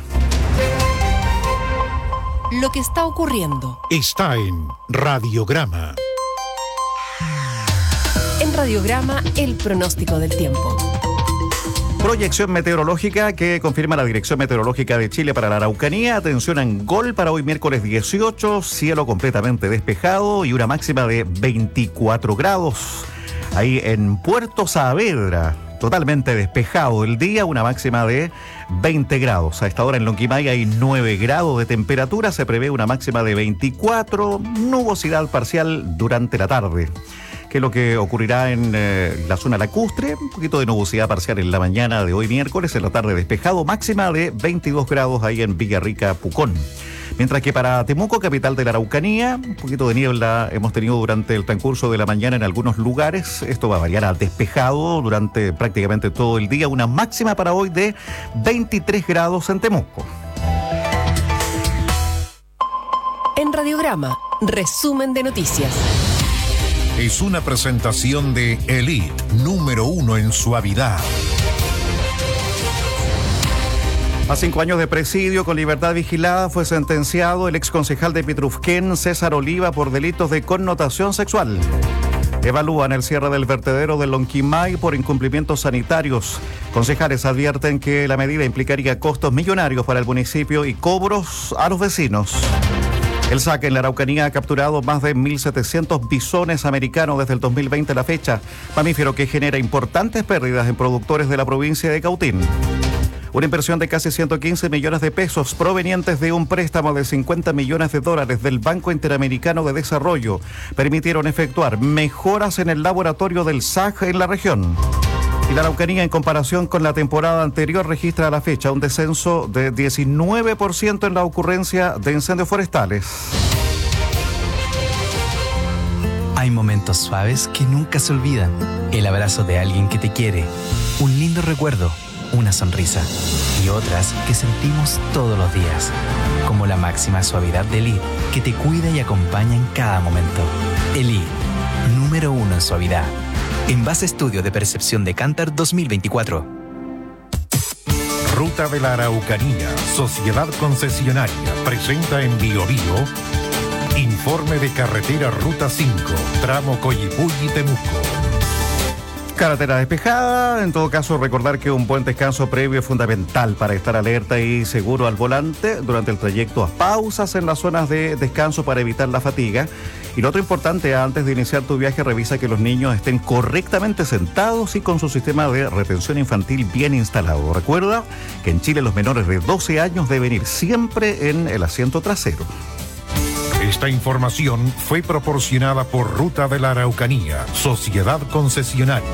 Lo que está ocurriendo está en Radiograma. En Radiograma, el pronóstico del tiempo. Proyección meteorológica que confirma la Dirección Meteorológica de Chile para la Araucanía. Atención a Angol para hoy miércoles dieciocho, cielo completamente despejado y una máxima de veinticuatro grados. Ahí en Puerto Saavedra, totalmente despejado el día, una máxima de veinte grados. A esta hora en Lonquimay hay nueve grados de temperatura, se prevé una máxima de veinticuatro, nubosidad parcial durante la tarde. qué es lo que ocurrirá en eh, la zona lacustre. Un poquito de nubosidad parcial en la mañana de hoy miércoles, en la tarde despejado, máxima de veintidós grados ahí en Villarrica, Pucón. Mientras que para Temuco, capital de la Araucanía, un poquito de niebla hemos tenido durante el transcurso de la mañana en algunos lugares. Esto va a variar a despejado durante prácticamente todo el día. Una máxima para hoy de veintitrés grados en Temuco. En Radiograma, resumen de noticias. Es una presentación de Elite, número uno en suavidad. A cinco años de presidio con libertad vigilada fue sentenciado el exconcejal de Pitrufquén, César Oliva, por delitos de connotación sexual. Evalúan el cierre del vertedero de Lonquimay por incumplimientos sanitarios. Concejales advierten que la medida implicaría costos millonarios para el municipio y cobros a los vecinos. El S A C en la Araucanía ha capturado más de mil setecientos bisones americanos desde el dos mil veinte a la fecha, mamífero que genera importantes pérdidas en productores de la provincia de Cautín. Una inversión de casi ciento quince millones de pesos provenientes de un préstamo de cincuenta millones de dólares del Banco Interamericano de Desarrollo permitieron efectuar mejoras en el laboratorio del S A C en la región. Y la Araucanía, en comparación con la temporada anterior, registra a la fecha un descenso de diecinueve por ciento en la ocurrencia de incendios forestales. Hay momentos suaves que nunca se olvidan. El abrazo de alguien que te quiere, un lindo recuerdo, una sonrisa, y otras que sentimos todos los días, como la máxima suavidad de Elite, que te cuida y acompaña en cada momento. Elite, número uno en suavidad. En base estudio de percepción de Kantar dos mil veinticuatro. Ruta de la Araucanía, Sociedad Concesionaria, presenta en Bio Bio informe de carretera Ruta cinco, tramo Coyipulli-Temuco. Carretera despejada. En todo caso, recordar que un buen descanso previo es fundamental para estar alerta y seguro al volante durante el trayecto. A pausas en las zonas de descanso para evitar la fatiga. Y lo otro importante, antes de iniciar tu viaje, revisa que los niños estén correctamente sentados y con su sistema de retención infantil bien instalado. Recuerda que en Chile los menores de doce años deben ir siempre en el asiento trasero. Esta información fue proporcionada por Ruta de la Araucanía, Sociedad Concesionaria.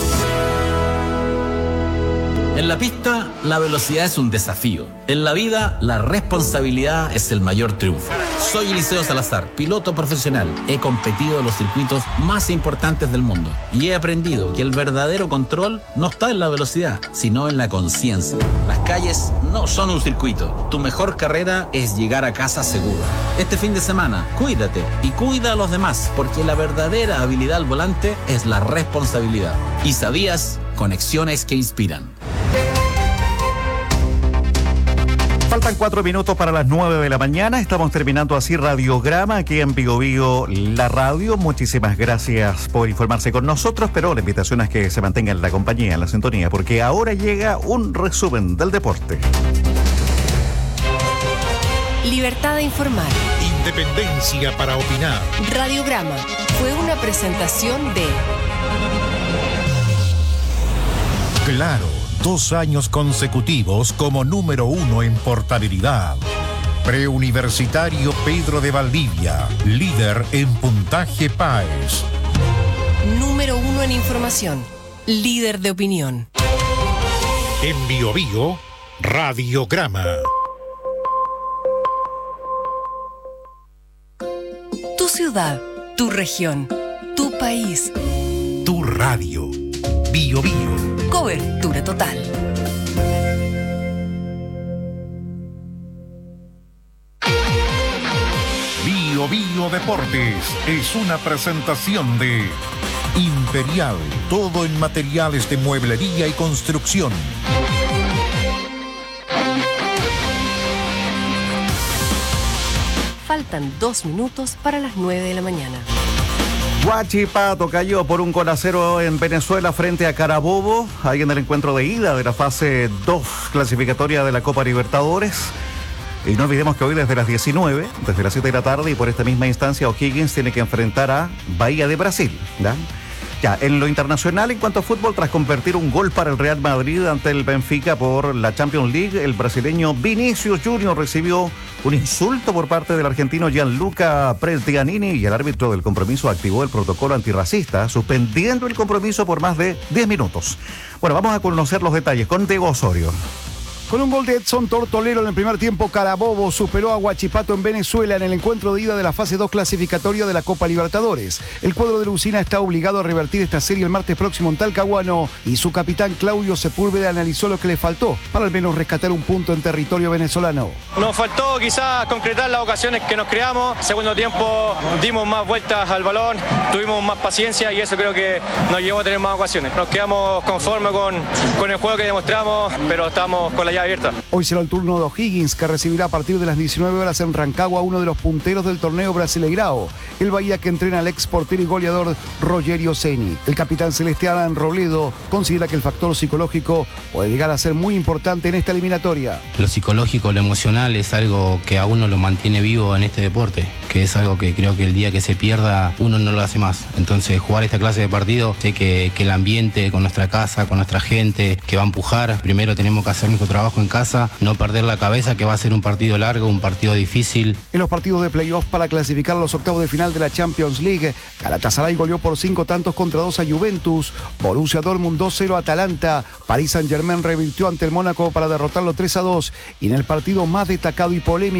En la pista, la velocidad es un desafío. En la vida, la responsabilidad es el mayor triunfo. Soy Eliseo Salazar, piloto profesional. He competido en los circuitos más importantes del mundo y he aprendido que el verdadero control no está en la velocidad, sino en la conciencia. Las calles no son un circuito. Tu mejor carrera es llegar a casa seguro. Este fin de semana, cuídate y cuida a los demás, porque la verdadera habilidad al volante es la responsabilidad. ¿Y sabías? Conexiones que inspiran. Faltan cuatro minutos para las nueve de la mañana. Estamos terminando así Radiograma aquí en Bio Bio, la radio. Muchísimas gracias por informarse con nosotros, pero la invitación es que se mantenga en la compañía, en la sintonía, porque ahora llega un resumen del deporte. Libertad de informar. Independencia para opinar. Radiograma fue una presentación de... Claro, dos años consecutivos como número uno en portabilidad. Preuniversitario Pedro de Valdivia, líder en puntaje P A E S. Número uno en información, líder de opinión. En Bio Bio, Radiograma. Tu ciudad, tu región, tu país. Tu radio. Bio Bio. Cobertura total. Bio Bio Deportes es una presentación de Imperial, todo en materiales de mueblería y construcción. Faltan dos minutos para las nueve de la mañana. Huachipato cayó por un gol a cero en Venezuela frente a Carabobo, ahí en el encuentro de ida de la fase dos clasificatoria de la Copa Libertadores. Y no olvidemos que hoy desde las diecinueve, desde las siete de la tarde y por esta misma instancia, O'Higgins tiene que enfrentar a Bahía de Brasil, ¿ya? Ya, en lo internacional, en cuanto a fútbol, tras convertir un gol para el Real Madrid ante el Benfica por la Champions League, el brasileño Vinicius Junior recibió un insulto por parte del argentino Gianluca Prestianini y el árbitro del compromiso activó el protocolo antirracista, suspendiendo el compromiso por más de diez minutos. Bueno, vamos a conocer los detalles con Diego Osorio. Con un gol de Edson Tortolero en el primer tiempo, Carabobo superó a Huachipato en Venezuela en el encuentro de ida de la fase dos clasificatoria de la Copa Libertadores. El cuadro de Lucina está obligado a revertir esta serie el martes próximo en Talcahuano y su capitán Claudio Sepúlveda analizó lo que le faltó para al menos rescatar un punto en territorio venezolano. Nos faltó quizás concretar las ocasiones que nos creamos. Segundo tiempo dimos más vueltas al balón, tuvimos más paciencia y eso creo que nos llevó a tener más ocasiones. Nos quedamos conformes con, con el juego que demostramos, pero estamos con la abierta. Hoy será el turno de O'Higgins, que recibirá a partir de las diecinueve horas en Rancagua uno de los punteros del torneo Brasileirao, el Bahía que entrena al ex portero y goleador Rogério Ceni. El capitán celeste Alan Robledo considera que el factor psicológico puede llegar a ser muy importante en esta eliminatoria. Lo psicológico, lo emocional es algo que a uno lo mantiene vivo en este deporte, que es algo que creo que el día que se pierda uno no lo hace más. Entonces jugar esta clase de partido, sé que, que el ambiente con nuestra casa, con nuestra gente, que va a empujar, primero tenemos que hacer nuestro trabajo en casa, no perder la cabeza, que va a ser un partido largo, un partido difícil. En los partidos de playoff para clasificar a los octavos de final de la Champions League, Galatasaray goleó por cinco tantos contra dos a Juventus, Borussia Dortmund dos cero a Atalanta, Paris Saint-Germain revirtió ante el Mónaco para derrotarlo tres a dos y en el partido más destacado y polémico